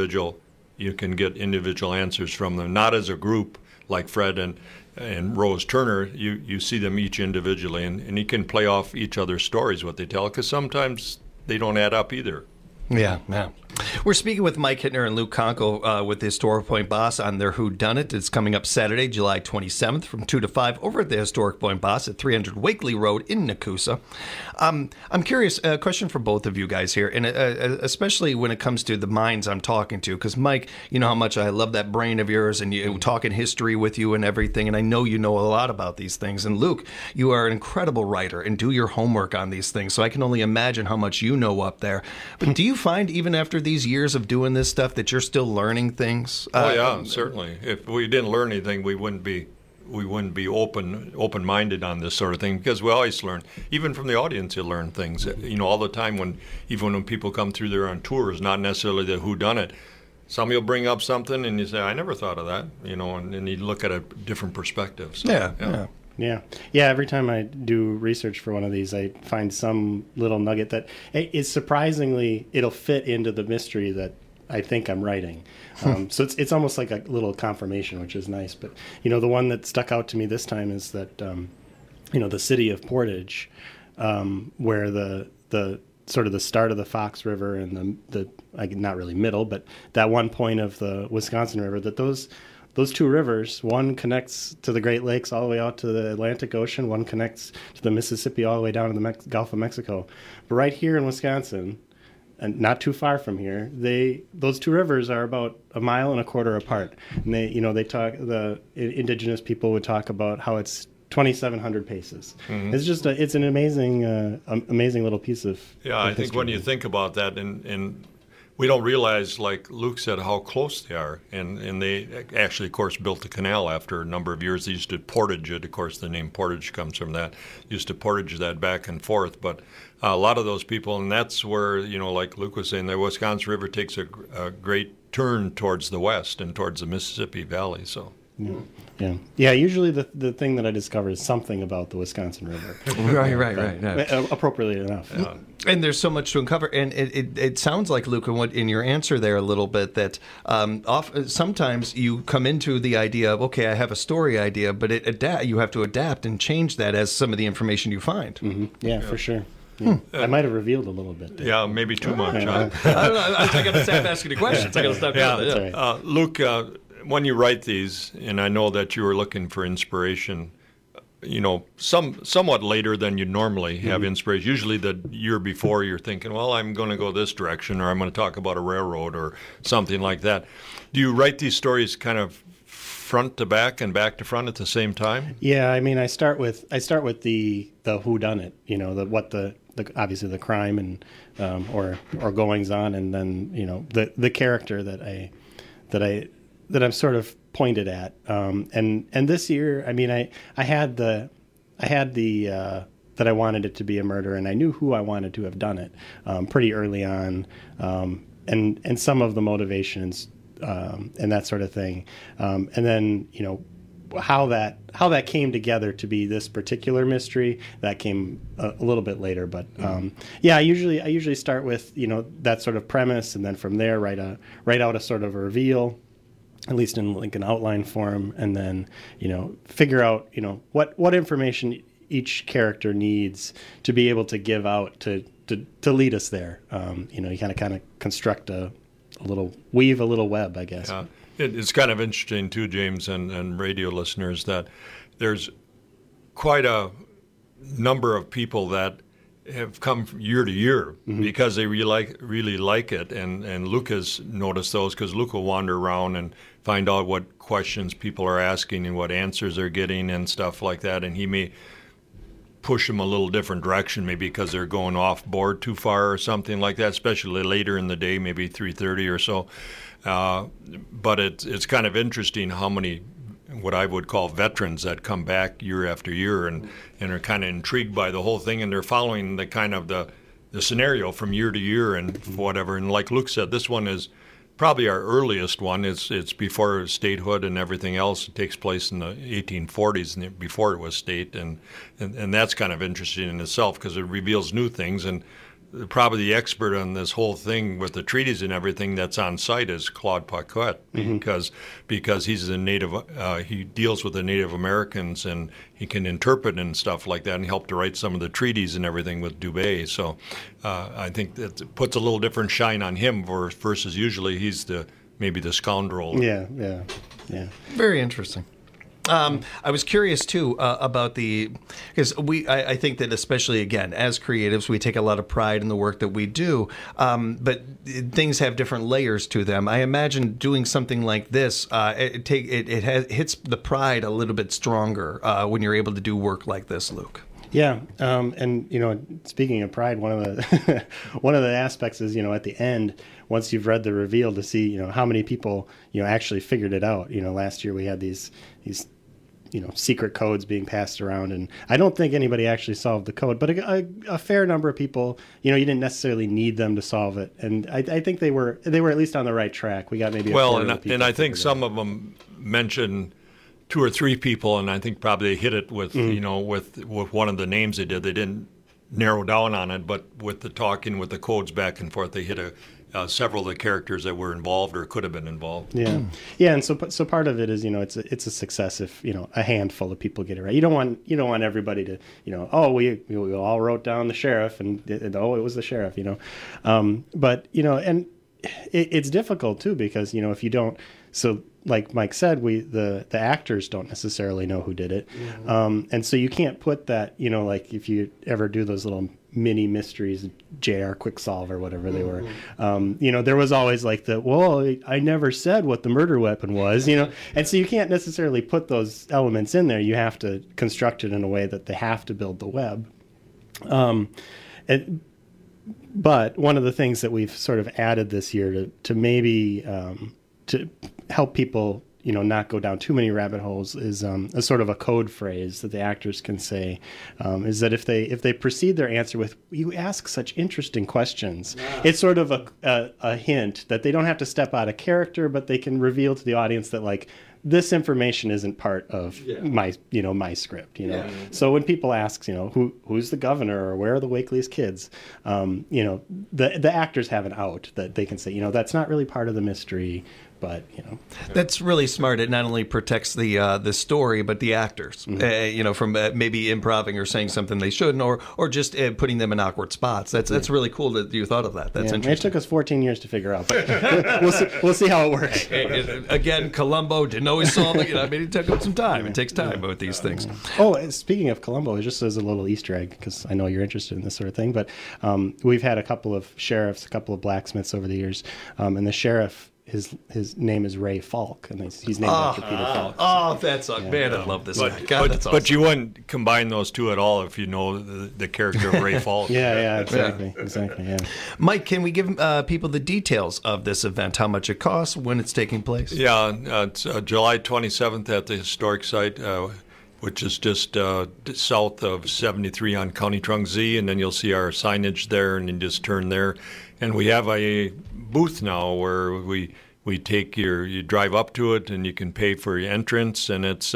can get individual answers from them, not as a group like Fred and Rose Turner. You see them each individually, and you can play off each other's stories, what they tell, because sometimes they don't add up either. Yeah. We're speaking with Mike Hittner and Luke Conkle with the Historic Point Boss on their Whodunit. It's coming up Saturday, July 27th from 2 to 5 over at the Historic Point Boss at 300 Wakely Road in Nakusa. I'm curious, a question for both of you guys here, and especially when it comes to the minds I'm talking to, because Mike, you know how much I love that brain of yours, and you talking history with you and everything, and I know you know a lot about these things. And Luke, you are an incredible writer and do your homework on these things, so I can only imagine how much you know up there. But do you find, even after these years of doing this stuff, that you're still learning things? Oh yeah, certainly. If we didn't learn anything, we wouldn't be open-minded on this sort of thing, because we always learn. Even from the audience, you learn things. All the time even when people come through there on tours, not necessarily the whodunit. Somebody will bring up something and you say, I never thought of that, and you look at a different perspective. So, Yeah. Every time I do research for one of these, I find some little nugget that is surprisingly, it'll fit into the mystery that I think I'm writing. So it's almost like a little confirmation, which is nice. But, the one that stuck out to me this time is that, the city of Portage, where the sort of the start of the Fox River and the not really middle, but that one point of the Wisconsin River, that those two rivers, one connects to the Great Lakes all the way out to the Atlantic Ocean, one connects to the Mississippi all the way down to the Gulf of Mexico. But right here in Wisconsin, and not too far from here, those two rivers are about 1.25 miles apart. And they talk, the indigenous people would talk about how it's 2,700 paces. Mm-hmm. It's an amazing little piece of I think when you think about that, and we don't realize, like Luke said, how close they are. And they actually, of course, built the canal after a number of years. They used to portage it. Of course, the name Portage comes from that. Used to portage that back and forth. But a lot of those people, and that's where, like Luke was saying, the Wisconsin River takes a great turn towards the west and towards the Mississippi Valley. So. Yeah. Usually the thing that I discover is something about the Wisconsin River. Right. Appropriately enough. Yeah. And there's so much to uncover. And it sounds like, Luke, in your answer there a little bit, that sometimes you come into the idea of, okay, I have a story idea, but you have to adapt and change that as some of the information you find. Mm-hmm. Yeah, for sure. Yeah. I might have revealed a little bit there. Yeah, maybe too much. I don't know. I got to stop asking you questions. I got to stop doing that. Luke, when you write these, and I know that you were looking for inspiration, somewhat later than you normally have inspiration. Usually the year before you're thinking, well, I'm going to go this direction, or I'm going to talk about a railroad or something like that. Do you write these stories kind of front to back and back to front at the same time? Yeah, I mean, I start with the whodunit, the obviously the crime and or goings on, and then the character that I'm sort of pointed at. And this year, I mean, I had the that I wanted it to be a murder, and I knew who I wanted to have done it pretty early on, and some of the motivations and that sort of thing, and then how that came together to be this particular mystery, that came a little bit later. But I usually start with that sort of premise, and then from there write out a sort of a reveal, at least in like an outline form, and then figure out what information each character needs to be able to give out to lead us there. You kind of construct weave a little web, I guess. Yeah. It's kind of interesting too, James, and radio listeners, that there's quite a number of people that have come from year to year because they really like it. And Luke has noticed those because Luke will wander around and find out what questions people are asking and what answers they're getting and stuff like that. And he may push them a little different direction, maybe because they're going off board too far or something like that, especially later in the day, maybe 3:30 or so. But it's kind of interesting how many what I would call veterans that come back year after year and are kind of intrigued by the whole thing, and they're following the kind of the scenario from year to year and whatever. And like Luke said, this one is probably our earliest one. It's before statehood and everything else. It takes place in the 1840s and before it was state, and that's kind of interesting in itself because it reveals new things. And probably the expert on this whole thing with the treaties and everything that's on site is Claude Paquette because he's a native. He deals with the Native Americans and he can interpret and stuff like that, and helped to write some of the treaties and everything with Dubé. So I think that puts a little different shine on him versus usually he's maybe the scoundrel. Yeah. Very interesting. I was curious too about because I think that especially again as creatives we take a lot of pride in the work that we do, but things have different layers to them. I imagine doing something like this it hits the pride a little bit stronger when you're able to do work like this, Luke. Yeah, and speaking of pride, one of the one of the aspects is at the end, once you've read the reveal, to see how many people actually figured it out. Last year we had these secret codes being passed around, and I don't think anybody actually solved the code, but a fair number of people, you didn't necessarily need them to solve it, and I think they were at least on the right track. We got maybe and I think some of them mentioned 2 or 3 people, and I think probably they hit it with with one of the names they did. They didn't narrow down on it, but with the talking with the codes back and forth, they hit several of the characters that were involved or could have been involved. Yeah, and so part of it is it's a success if a handful of people get it right. You don't want everybody to we all wrote down the sheriff and it was the sheriff. But and it's difficult too because if you don't. So like Mike said, the actors don't necessarily know who did it, and so you can't put that like if you ever do those little mini mysteries, JR Quicksolve or whatever they were, there was always like I never said what the murder weapon was, and so you can't necessarily put those elements in there. You have to construct it in a way that they have to build the web. But one of the things that we've sort of added this year to maybe to help people not go down too many rabbit holes is a sort of a code phrase that the actors can say, is that if they precede their answer with "you ask such interesting questions," it's sort of a hint that they don't have to step out of character, but they can reveal to the audience that like this information isn't part of my script. So when people ask who's the governor or where are the Wakely's kids, the actors have an out that they can say that's not really part of the mystery. But that's really smart. It not only protects the story, but the actors. From maybe improving or saying something they shouldn't, or just putting them in awkward spots. That's really cool that you thought of that. That's interesting. It took us 14 years to figure out, but we'll see how it works. Again, Columbo didn't always solve it. It took him some time. It takes time with these things. Oh, speaking of Columbo, just as a little Easter egg, because I know you're interested in this sort of thing, but we've had a couple of sheriffs, a couple of blacksmiths over the years, and the sheriff. His name is Ray Falk, and he's named after Peter Falk. Oh, that's man! I love this guy. God, that's awesome. But you wouldn't combine those two at all if you know the character of Ray Falk. Exactly. Yeah. Mike, can we give people the details of this event? How much it costs, when it's taking place? Yeah, it's July 27th at the historic site. Which is just south of 73 on County Trunk Z, and then you'll see our signage there, and you just turn there. And we have a booth now where we take you drive up to it, and you can pay for your entrance, and it's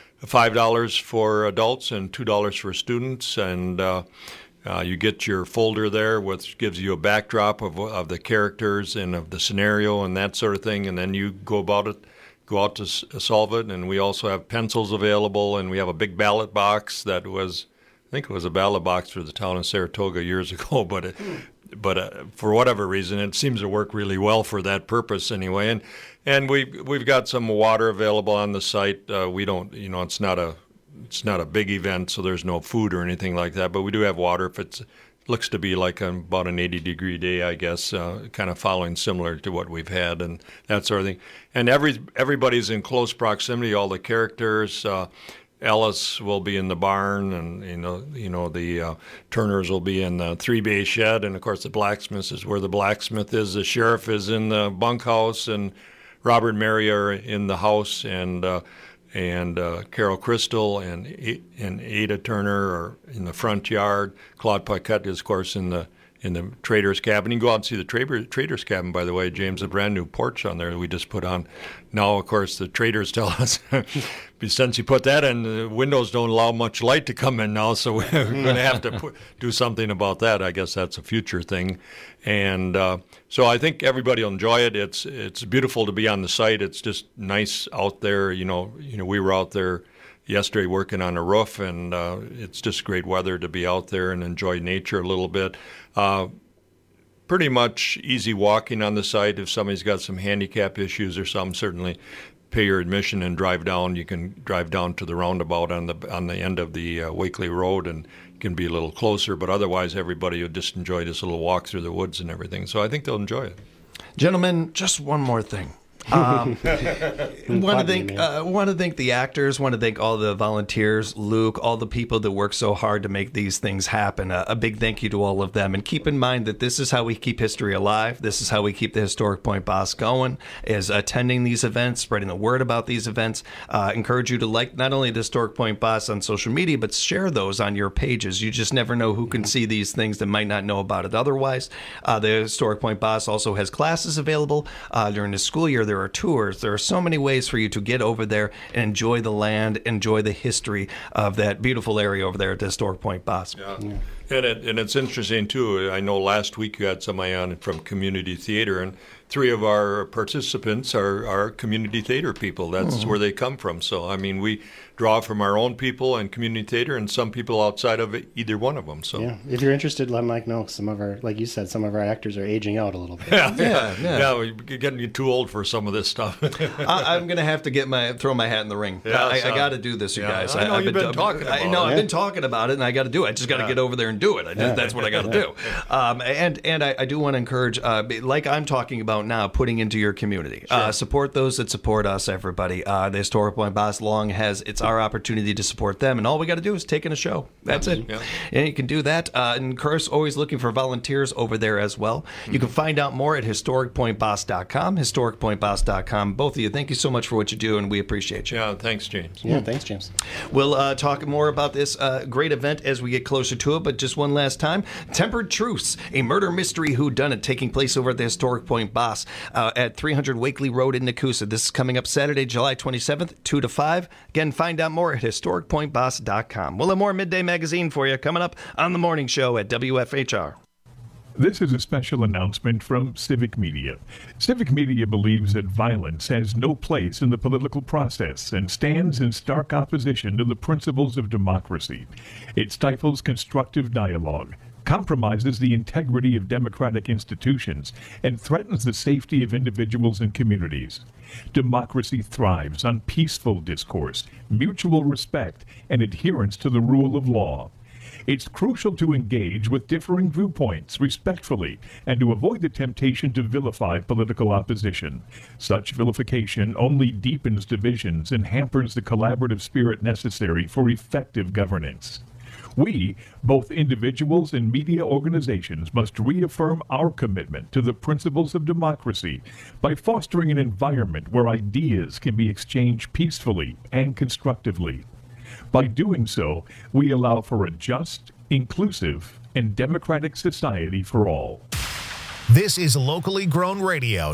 $5 for adults and $2 for students, and you get your folder there, which gives you a backdrop of the characters and of the scenario and that sort of thing, and then you go about it. Go out to solve it, and we also have pencils available, and we have a big ballot box I think it was a ballot box for the town of Saratoga years ago, but for whatever reason, it seems to work really well for that purpose anyway. And we've got some water available on the site. We don't, it's not a big event, so there's no food or anything like that, but we do have water if it's looks to be like about an 80-degree day, I guess, kind of following similar to what we've had and that sort of thing. And everybody's in close proximity, all the characters. Ellis will be in the barn, and the Turners will be in the 3-bay shed, and of course the blacksmith is where the blacksmith is. The sheriff is in the bunkhouse, and Robert and Mary are in the house, and Carol Crystal and Ada Turner are in the front yard. Claude Paquette is, of course, in the trader's cabin. You can go out and see the trader's cabin, by the way, James, a brand new porch on there that we just put on. Now, of course, the traders tell us, since you put that in, the windows don't allow much light to come in now, so we're going to have to do something about that. I guess that's a future thing. And so I think everybody will enjoy it. It's beautiful to be on the site. It's just nice out there. We were out there yesterday working on a roof, and it's just great weather to be out there and enjoy nature a little bit. Pretty much easy walking on the site. If somebody's got some handicap issues or something, certainly pay your admission and drive down. You can drive down to the roundabout on the end of the Wakely Road, and you can be a little closer. But otherwise, everybody will just enjoy this little walk through the woods and everything. So I think they'll enjoy it. Gentlemen, just one more thing. Want to thank the actors, want to thank all the volunteers, Luke, all the people that work so hard to make these things happen. A big thank you to all of them. And keep in mind that this is how we keep history alive. This is how we keep the Historic Point Boss going, is attending these events, spreading the word about these events. Encourage you to like not only the Historic Point Boss on social media, but share those on your pages. You just never know who can see these things that might not know about it otherwise. The Historic Point Boss also has classes available during the school year. There are tours. There are so many ways for you to get over there and enjoy the land, enjoy the history of that beautiful area over there at the Historic Point Boss. Yeah. And it's interesting, too. I know last week you had somebody on from Community Theater, and 3 of our participants are community theater people. That's where they come from. So, I mean, we draw from our own people and community theater and some people outside of either one of them. So, yeah, if you're interested, let Mike know. Some of our, like you said, some of our actors are aging out a little bit. Yeah, we're getting too old for some of this stuff. I'm going to have to throw my hat in the ring. Yeah, I got to do this, you guys. I know you've been talking about it. I've been talking about it, and I got to do it. I just got to get over there and do it. That's what I got to do. And I do want to encourage, like I'm talking about now, putting into your community. Sure. Support those that support us, everybody. The Historic Point Boss Long it's our opportunity to support them, and all we got to do is take in a show. That's it. Yeah. And you can do that. And Chris, always looking for volunteers over there as well. You can find out more at historicpointboss.com, historicpointboss.com. Both of you, thank you so much for what you do, and we appreciate you. Yeah, thanks, James. Yeah, thanks, James. We'll talk more about this great event as we get closer to it, but just one last time. Tempered Truce, a murder mystery whodunit taking place over at the Historic Point Boss at 300 Wakely Road in Nakusa. This is coming up Saturday, July 27th, 2 to 5. Again, find out more at historicpointboss.com. We'll have more Midday Magazine for you coming up on the morning show at WFHR. This is a special announcement from Civic Media. Civic Media believes that violence has no place in the political process and stands in stark opposition to the principles of democracy. It stifles constructive dialogue, compromises the integrity of democratic institutions, and threatens the safety of individuals and communities. Democracy thrives on peaceful discourse, mutual respect, and adherence to the rule of law. It's crucial to engage with differing viewpoints respectfully and to avoid the temptation to vilify political opposition. Such vilification only deepens divisions and hampers the collaborative spirit necessary for effective governance. We, both individuals and media organizations, must reaffirm our commitment to the principles of democracy by fostering an environment where ideas can be exchanged peacefully and constructively. By doing so, we allow for a just, inclusive, and democratic society for all. This is locally grown radio,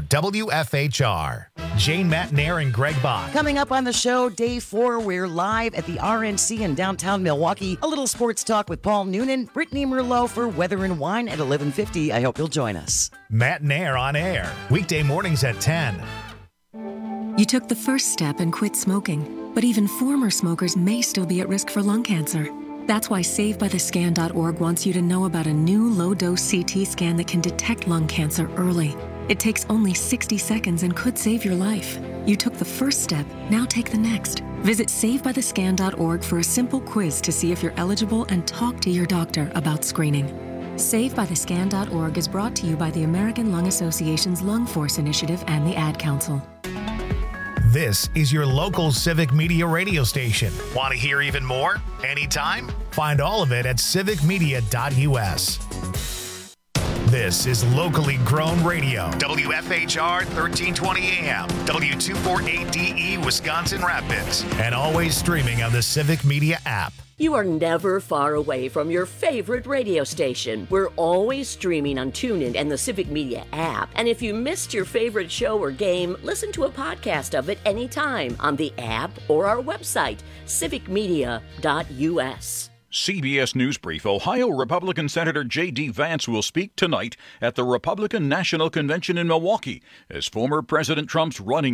WFHR. Jane Matnair and Greg Bach. Coming up on the show, day 4, we're live at the RNC in downtown Milwaukee. A little sports talk with Paul Noonan, Brittany Merlot for Weather and Wine at 11:50. I hope you'll join us. Matnair on air, weekday mornings at 10. You took the first step and quit smoking, but even former smokers may still be at risk for lung cancer. That's why SaveByTheScan.org wants you to know about a new low-dose CT scan that can detect lung cancer early. It takes only 60 seconds and could save your life. You took the first step, now take the next. Visit SaveByTheScan.org for a simple quiz to see if you're eligible and talk to your doctor about screening. SaveByTheScan.org is brought to you by the American Lung Association's Lung Force Initiative and the Ad Council. This is your local Civic Media radio station. Want to hear even more? Anytime? Find all of it at civicmedia.us. This is locally grown radio. WFHR 1320 AM, W248DE Wisconsin Rapids, and always streaming on the Civic Media app. You are never far away from your favorite radio station. We're always streaming on TuneIn and the Civic Media app. And if you missed your favorite show or game, listen to a podcast of it anytime on the app or our website, civicmedia.us. CBS News Brief. Ohio Republican Senator J.D. Vance will speak tonight at the Republican National Convention in Milwaukee as former President Trump's running